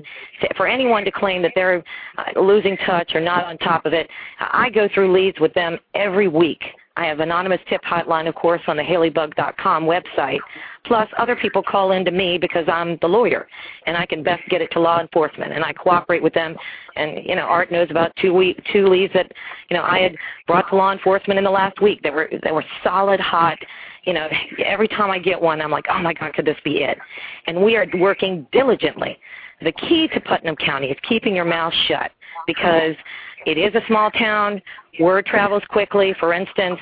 For anyone to claim that they're losing touch or not on top of it, I go through leads with them every week. I have anonymous tip hotline, of course, on the HaleyBug.com website. Plus, other people call in to me because I'm the lawyer, and I can best get it to law enforcement, and I cooperate with them. And, Art knows about two leads that, I had brought to law enforcement in the last week. They were solid, hot. Every time I get one, I'm like, oh, my God, could this be it? And we are working diligently. The key to Putnam County is keeping your mouth shut because it is a small town. Word travels quickly. For instance,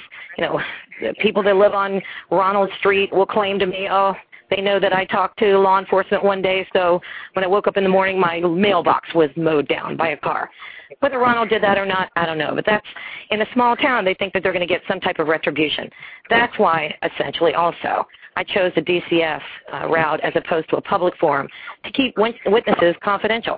the people that live on Ronald Street will claim to me, oh, they know that I talked to law enforcement one day, so when I woke up in the morning, my mailbox was mowed down by a car. Whether Ronald did that or not, I don't know. But that's, in a small town, they think that they're going to get some type of retribution. That's why, essentially, also, I chose the DCF route as opposed to a public forum to keep witnesses confidential.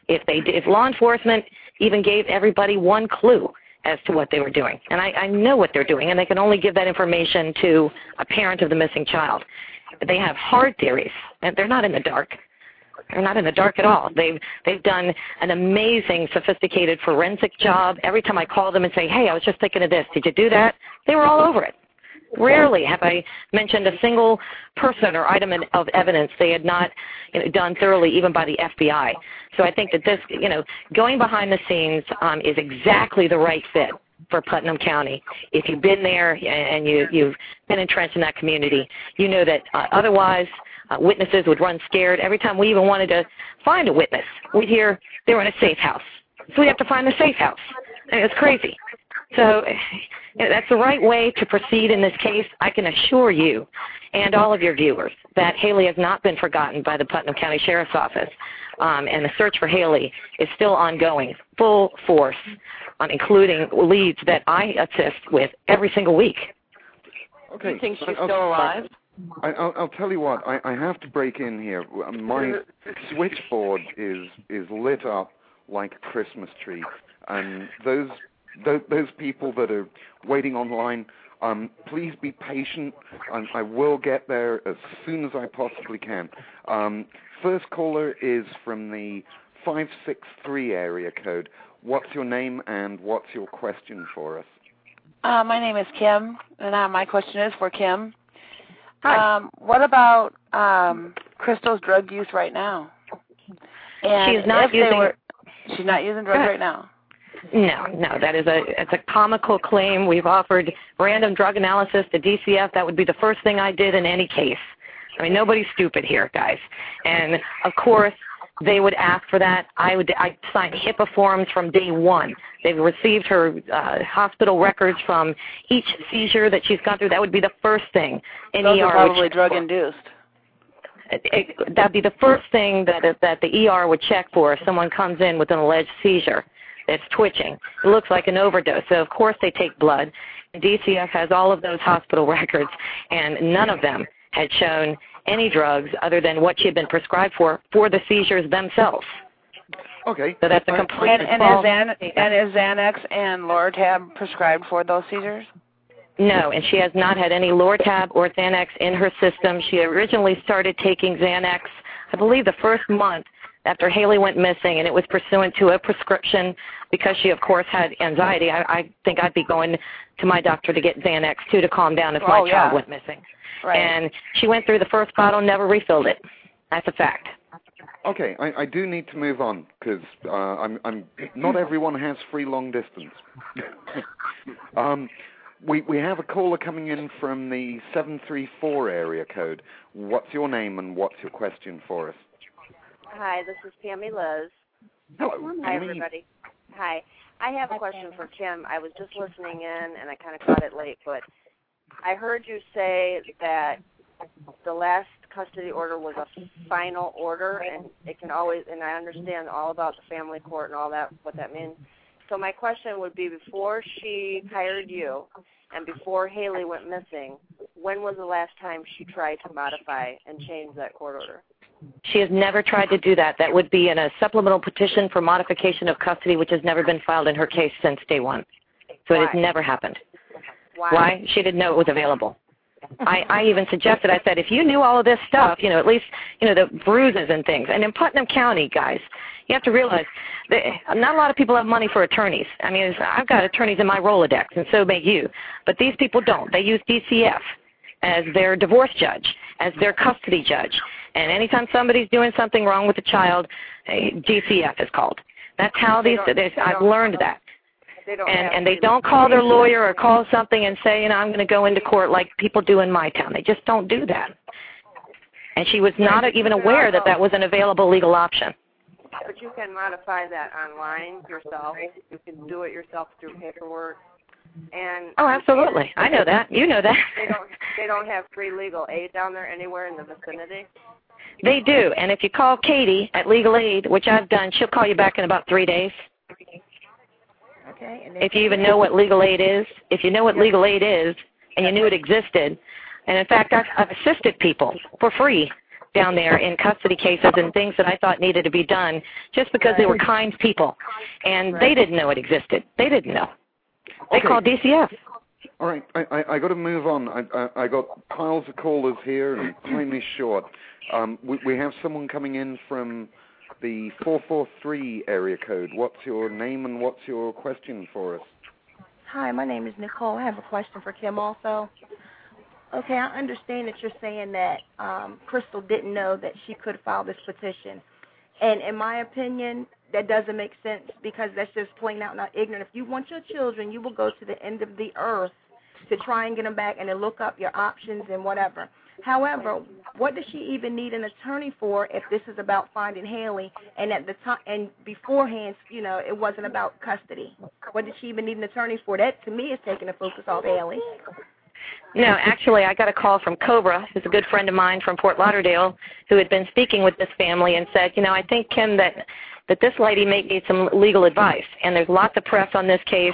If law enforcement even gave everybody one clue as to what they were doing, and I know what they're doing, and they can only give that information to a parent of the missing child. They have hard theories, and they're not in the dark. They're not in the dark at all. They've done an amazing, sophisticated forensic job. Every time I call them and say, hey, I was just thinking of this. Did you do that? They were all over it. Rarely have I mentioned a single person or item of evidence they had not done thoroughly, even by the FBI. So I think that this, going behind the scenes is exactly the right fit for Putnam County. If you've been there and you've been entrenched in that community, you know that otherwise witnesses would run scared. Every time we even wanted to find a witness, we'd hear they were in a safe house. So we have to find the safe house. It's crazy. So that's the right way to proceed in this case. I can assure you and all of your viewers that Haley has not been forgotten by the Putnam County Sheriff's Office, and the search for Haley is still ongoing, full force, including leads that I assist with every single week. Okay. You think she's still alive? I'll tell you what, I have to break in here. My switchboard is lit up like a Christmas tree, and those people that are waiting online, please be patient. I will get there as soon as I possibly can. First caller is from the 563 area code. What's your name and what's your question for us? My name is Kim, and my question is for Kim. Hi. What about Crystal's drug use right now? And she's not using. She's not using drugs right now. No, it's a comical claim. We've offered random drug analysis to DCF. That would be the first thing I did in any case. I mean, nobody's stupid here, guys. And of course, they would ask for that. I signed HIPAA forms from day one. They've received her hospital records from each seizure that she's gone through. That would be the first thing. Those are probably drug-induced. That'd be the first thing that the ER would check for if someone comes in with an alleged seizure. It's twitching. It looks like an overdose. So, of course, they take blood. DCF has all of those hospital records, and none of them had shown any drugs other than what she had been prescribed for the seizures themselves. Okay. So that's a complete and is Xanax and Lortab prescribed for those seizures? No, and she has not had any Lortab or Xanax in her system. She originally started taking Xanax, I believe, the first month after Haley went missing, and it was pursuant to a prescription because she, of course, had anxiety. I think I'd be going to my doctor to get Xanax, too, to calm down if my child went missing. Right. And she went through the first bottle, never refilled it. That's a fact. Okay, I do need to move on because I'm not everyone has free long distance. We have a caller coming in from the 734 area code. What's your name and what's your question for us? Hi, this is Pammy Liz. Hello. Hi, everybody. Hi. I have a question for Kim. I was just listening in, and I kind of caught it late, but I heard you say that the last custody order was a final order, and it can always, and I understand all about the family court and all that, what that means. So my question would be, before she hired you and before Haley went missing, when was the last time she tried to modify and change that court order? She has never tried to do that. That would be in a supplemental petition for modification of custody, which has never been filed in her case since day one. So it has never happened. Why? She didn't know it was available. I even suggested, I said, if you knew all of this stuff, at least, the bruises and things. And in Putnam County, guys, you have to realize that not a lot of people have money for attorneys. I mean, I've got attorneys in my Rolodex, and so may you. But these people don't. They use DCF as their divorce judge, as their custody judge. And anytime somebody's doing something wrong with a child, DCF is called. That's how I've learned that. And they don't call their lawyer or call something and say, I'm going to go into court like people do in my town. They just don't do that. And she was not even aware that that was an available legal option. But you can modify that online yourself. You can do it yourself through paperwork. And absolutely. I know that. You know that. They don't have free legal aid down there anywhere in the vicinity? They do. And if you call Katie at Legal Aid, which I've done, she'll call you back in about 3 days. Okay. If you even know what legal aid is, if you know what legal aid is, and you knew it existed, and in fact, I've assisted people for free down there in custody cases and things that I thought needed to be done just because they were kind people, and they didn't know it existed. They didn't know. They called DCF. All right, I got to move on. I got piles of callers here, and time is short. We have someone coming in from the 443 area code. What's your name and what's your question for us? Hi, my name is Nicole. I have a question for Kim also. Okay, I understand that you're saying that Crystal didn't know that she could file this petition. And in my opinion, that doesn't make sense because that's just plain out not ignorant. If you want your children, you will go to the end of the earth to try and get them back and to look up your options and whatever. However, what does she even need an attorney for if this is about finding Haley and at the time and beforehand, it wasn't about custody? What did she even need an attorney for? That to me is taking the focus off Haley. No, actually, I got a call from Cobra, who's a good friend of mine from Fort Lauderdale, who had been speaking with this family and said, I think, Kim, that this lady may need some legal advice, and there's lots of press on this case.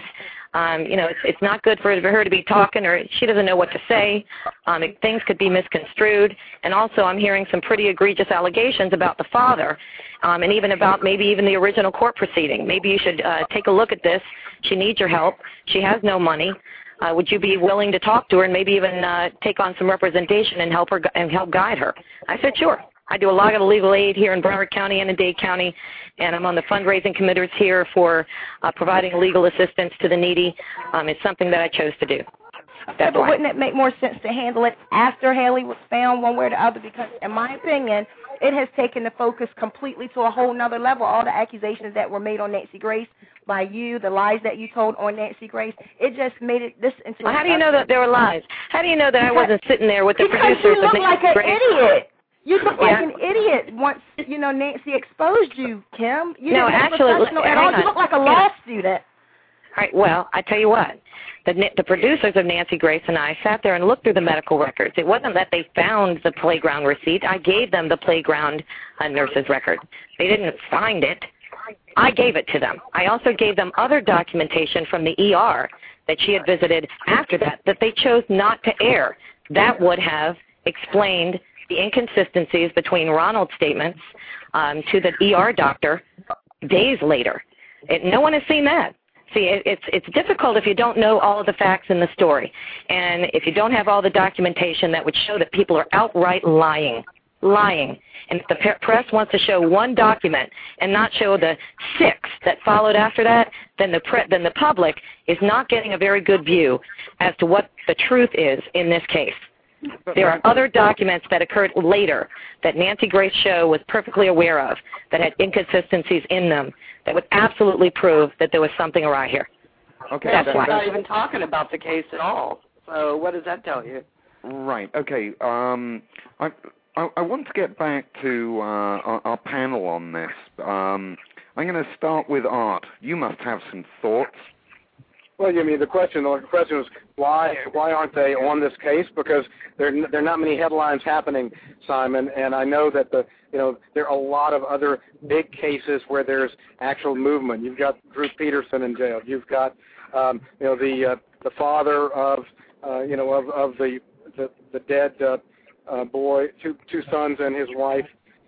It's not good for her to be talking, or she doesn't know what to say. Things could be misconstrued. And also I'm hearing some pretty egregious allegations about the father, and even about maybe even the original court proceeding. Maybe you should take a look at this. She needs your help. She has no money. Would you be willing to talk to her and maybe even take on some representation and help her and help guide her? I said, sure. I do a lot of legal aid here in Broward County and in Dade County, and I'm on the fundraising committees here for providing legal assistance to the needy. It's something that I chose to do. But wouldn't it make more sense to handle it after Haley was found one way or the other? Because in my opinion, it has taken the focus completely to a whole nother level. All the accusations that were made on Nancy Grace by you, the lies that you told on Nancy Grace, it just made it this into How do you know that there were lies? How do you know that I wasn't sitting there with the producers of Nancy Grace? Because you look like an idiot. You look like an idiot once, Nancy exposed you, Kim. You no, didn't actually, at all. You look like a law student. All right, well, I tell you what. The producers of Nancy Grace and I sat there and looked through the medical records. It wasn't that they found the playground receipt. I gave them the playground nurse's record. They didn't find it. I gave it to them. I also gave them other documentation from the ER that she had visited after that they chose not to air. That would have explained the inconsistencies between Ronald's statements to the ER doctor days later. No one has seen that. See, it's difficult if you don't know all of the facts in the story. And if you don't have all the documentation that would show that people are outright lying. And if the press wants to show one document and not show the 6 that followed after that, then the public is not getting a very good view as to what the truth is in this case. There are other documents that occurred later that Nancy Grace Show was perfectly aware of that had inconsistencies in them that would absolutely prove that there was something awry here. Okay. That's why. Not even talking about the case at all. So what does that tell you? Right. Okay. I want to get back to our panel on this. I'm going to start with Art. You must have some thoughts. Well, the question is why aren't they on this case? Because there are not many headlines happening, Simon, and I know that there are a lot of other big cases where there's actual movement. You've got Drew Peterson in jail. You've got the father of the the dead boy, two sons and his wife.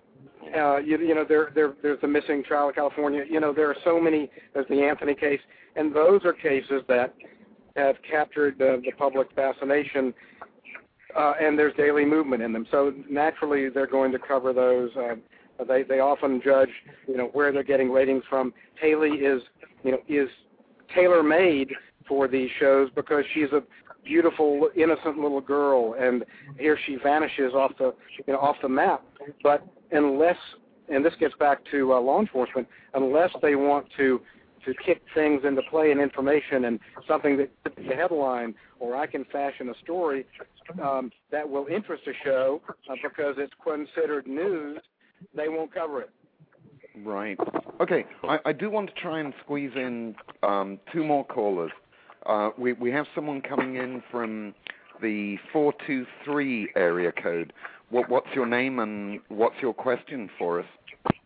There's the missing child of California. There are so many. There's the Anthony case, and those are cases that have captured the public fascination, and there's daily movement in them. So naturally, they're going to cover those. They often judge, where they're getting ratings from. Haley is tailor-made for these shows because she's a beautiful, innocent little girl, and here she vanishes off the map. But unless, and this gets back to law enforcement, unless they want to kick things into play and information and something that could be a headline, or I can fashion a story that will interest a show because it's considered news, they won't cover it. Right. Okay, I do want to try and squeeze in 2 more callers. We have someone coming in from the 423 area code. What's your name and what's your question for us?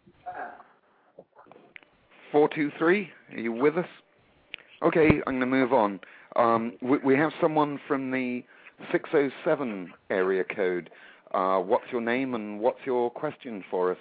423, are you with us? Okay, I'm going to move on. We have someone from the 607 area code. What's your name and what's your question for us?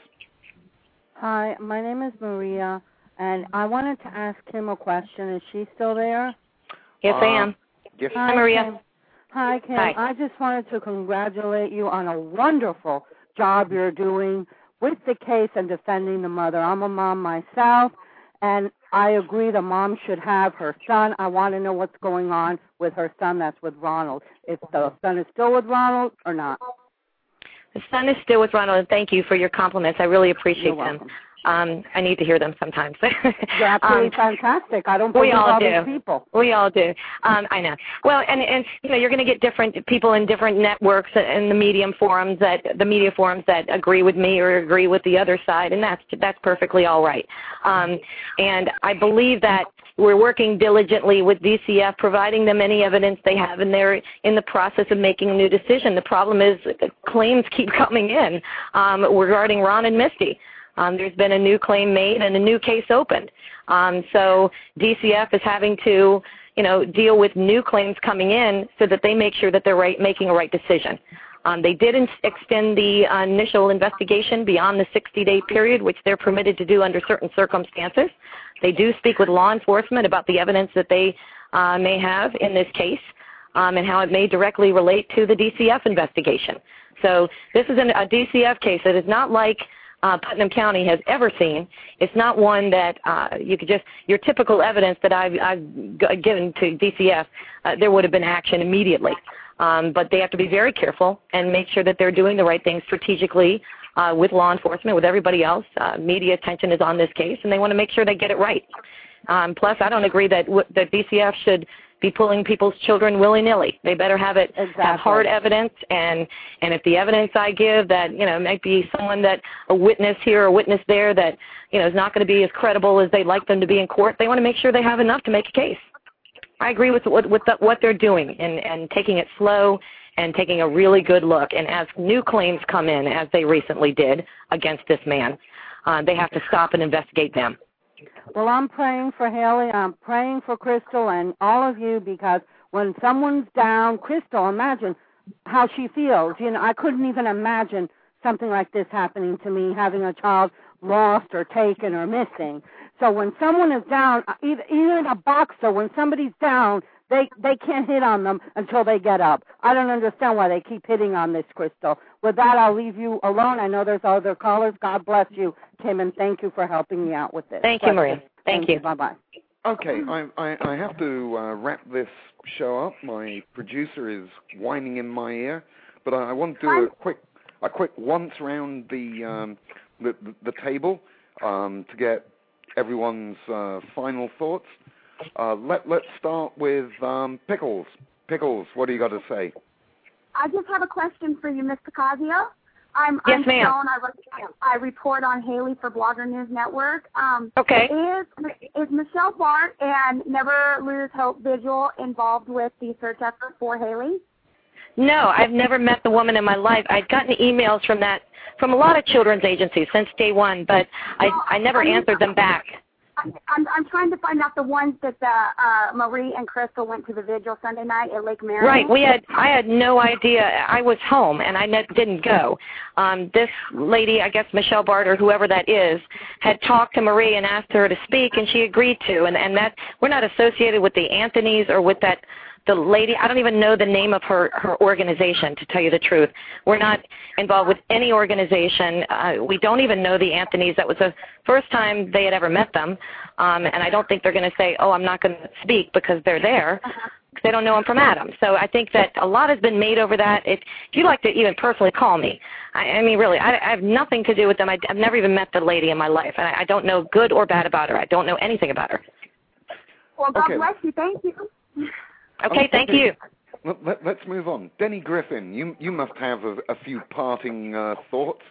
Hi, my name is Maria, and I wanted to ask Kim a question. Is she still there? Yes, I am. Yes. Hi, Maria. Kim. Hi, Kim. Hi. I just wanted to congratulate you on a wonderful job you're doing with the case and defending the mother. I'm a mom myself, and I agree the mom should have her son. I want to know what's going on with her son that's with Ronald. If the son is still with Ronald or not. The son is still with Ronald, and thank you for your compliments. I really appreciate them. I need to hear them sometimes. You're absolutely fantastic. I don't believe all these people. We all do. I know. Well, and you're going to get different people in different networks and the media forums that agree with me or agree with the other side, and that's perfectly all right. And I believe that we're working diligently with DCF, providing them any evidence they have, and they're in the process of making a new decision. The problem is the claims keep coming in regarding Ron and Misty. There's been a new claim made and a new case opened. So DCF is having to, deal with new claims coming in so that they make sure that they're making a right decision. They did extend the initial investigation beyond the 60-day period, which they're permitted to do under certain circumstances. They do speak with law enforcement about the evidence that they may have in this case and how it may directly relate to the DCF investigation. So this is a DCF case that is not like Putnam County has ever seen. It's not one that you could just, your typical evidence that I've given to DCF, there would have been action immediately. But they have to be very careful and make sure that they're doing the right thing strategically with law enforcement, with everybody else. Media attention is on this case, and they want to make sure they get it right. Plus, I don't agree that DCF should be pulling people's children willy-nilly. They better have have hard evidence, and if the evidence I give that, might be someone that a witness here or a witness there that, is not going to be as credible as they'd like them to be in court, they want to make sure they have enough to make a case. I agree with what they're doing and taking it slow and taking a really good look. And as new claims come in, as they recently did against this man, they have to stop and investigate them. Well, I'm praying for Haley. I'm praying for Crystal and all of you, because when someone's down, Crystal, imagine how she feels. I couldn't even imagine something like this happening to me, having a child lost or taken or missing. So when someone is down, even a boxer, when somebody's down, they can't hit on them until they get up. I don't understand why they keep hitting on this, Crystal. With that, I'll leave you alone. I know there's other callers. God bless you, Kim, and thank you for helping me out with this. Thank you, Maria. Thank you. Bye-bye. Okay, I have to wrap this show up. My producer is whining in my ear, but I want to do a quick once around the table to get everyone's final thoughts. Let's start with Pickles. Pickles, what do you got to say? I just have a question for you, Ms. Picasio. Yes, ma'am. Joan. I report on Haley for Blogger News Network. Okay. Is Michelle Bart and Never Lose Hope Vigil involved with the search effort for Haley? No, I've never met the woman in my life. I'd gotten emails from a lot of children's agencies since day one, but I never answered them back. I'm trying to find out the ones that Marie and Crystal went to the vigil Sunday night at Lake Marion. Right. I had no idea. I was home and I didn't go. This lady, I guess Michelle Bart or whoever that is, had talked to Marie and asked her to speak, and she agreed to. And that we're not associated with the Anthonys or with the lady. I don't even know the name of her organization, to tell you the truth. We're not involved with any organization. We don't even know the Anthonys. That was the first time they had ever met them. And I don't think they're going to say, oh, I'm not going to speak because they're there. Because they don't know I'm from Adam. So I think that a lot has been made over that. If you'd like to even personally call me, I mean, really, I have nothing to do with them. I've never even met the lady in my life. And I don't know good or bad about her. I don't know anything about her. Well, God bless you. Thank you. Okay, thank you. Let's move on. Denny Griffin, you must have a few parting thoughts.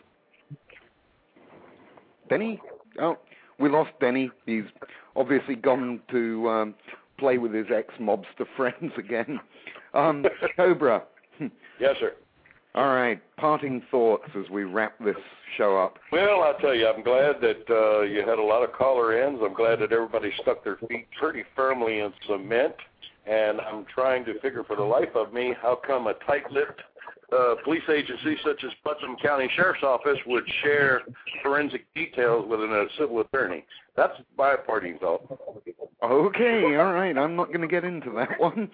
Denny? Oh, we lost Denny. He's obviously gone to play with his ex-mobster friends again. Cobra. Yes, sir. All right, parting thoughts as we wrap this show up. Well, I'll tell you, I'm glad that you had a lot of caller-ins. I'm glad that everybody stuck their feet pretty firmly in cement. And I'm trying to figure for the life of me how come a tight-lipped police agency such as Putnam County Sheriff's Office would share forensic details with a civil attorney. That's my parting thought. Okay, all right. I'm not going to get into that one.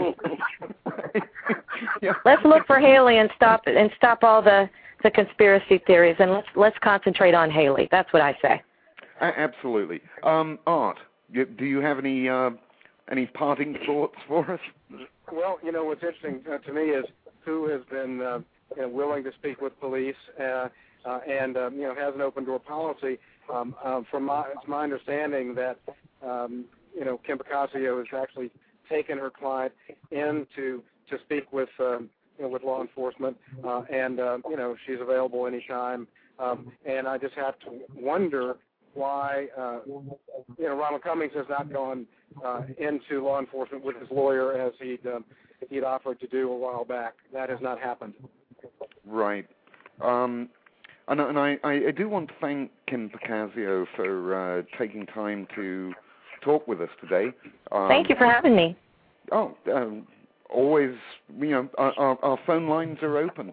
Yeah. Let's look for Haley and stop all the conspiracy theories, and let's concentrate on Haley. That's what I say. Absolutely. Art, do you have any parting thoughts for us? Well, what's interesting to me is who has been willing to speak with police and has an open door policy. It's my understanding that Kim Bocasio has actually taken her client in to speak with law enforcement, and she's available anytime. And I just have to wonder why Ronald Cummings has not gone into law enforcement with his lawyer as he'd offered to do a while back. That has not happened. Right. And I do want to thank Kim Bocasio for taking time to talk with us today. Thank you for having me. Oh, always, our phone lines are open.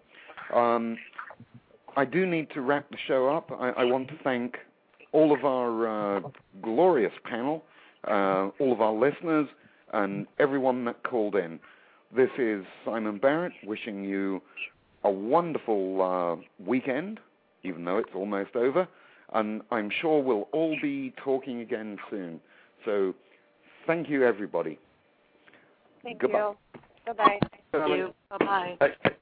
I do need to wrap the show up. I want to thank all of our glorious panel, all of our listeners, and everyone that called in. This is Simon Barrett wishing you a wonderful weekend, even though it's almost over, and I'm sure we'll all be talking again soon. So thank you, everybody. Thank Goodbye. you. Bye-bye. Thank you. Bye-bye. Bye.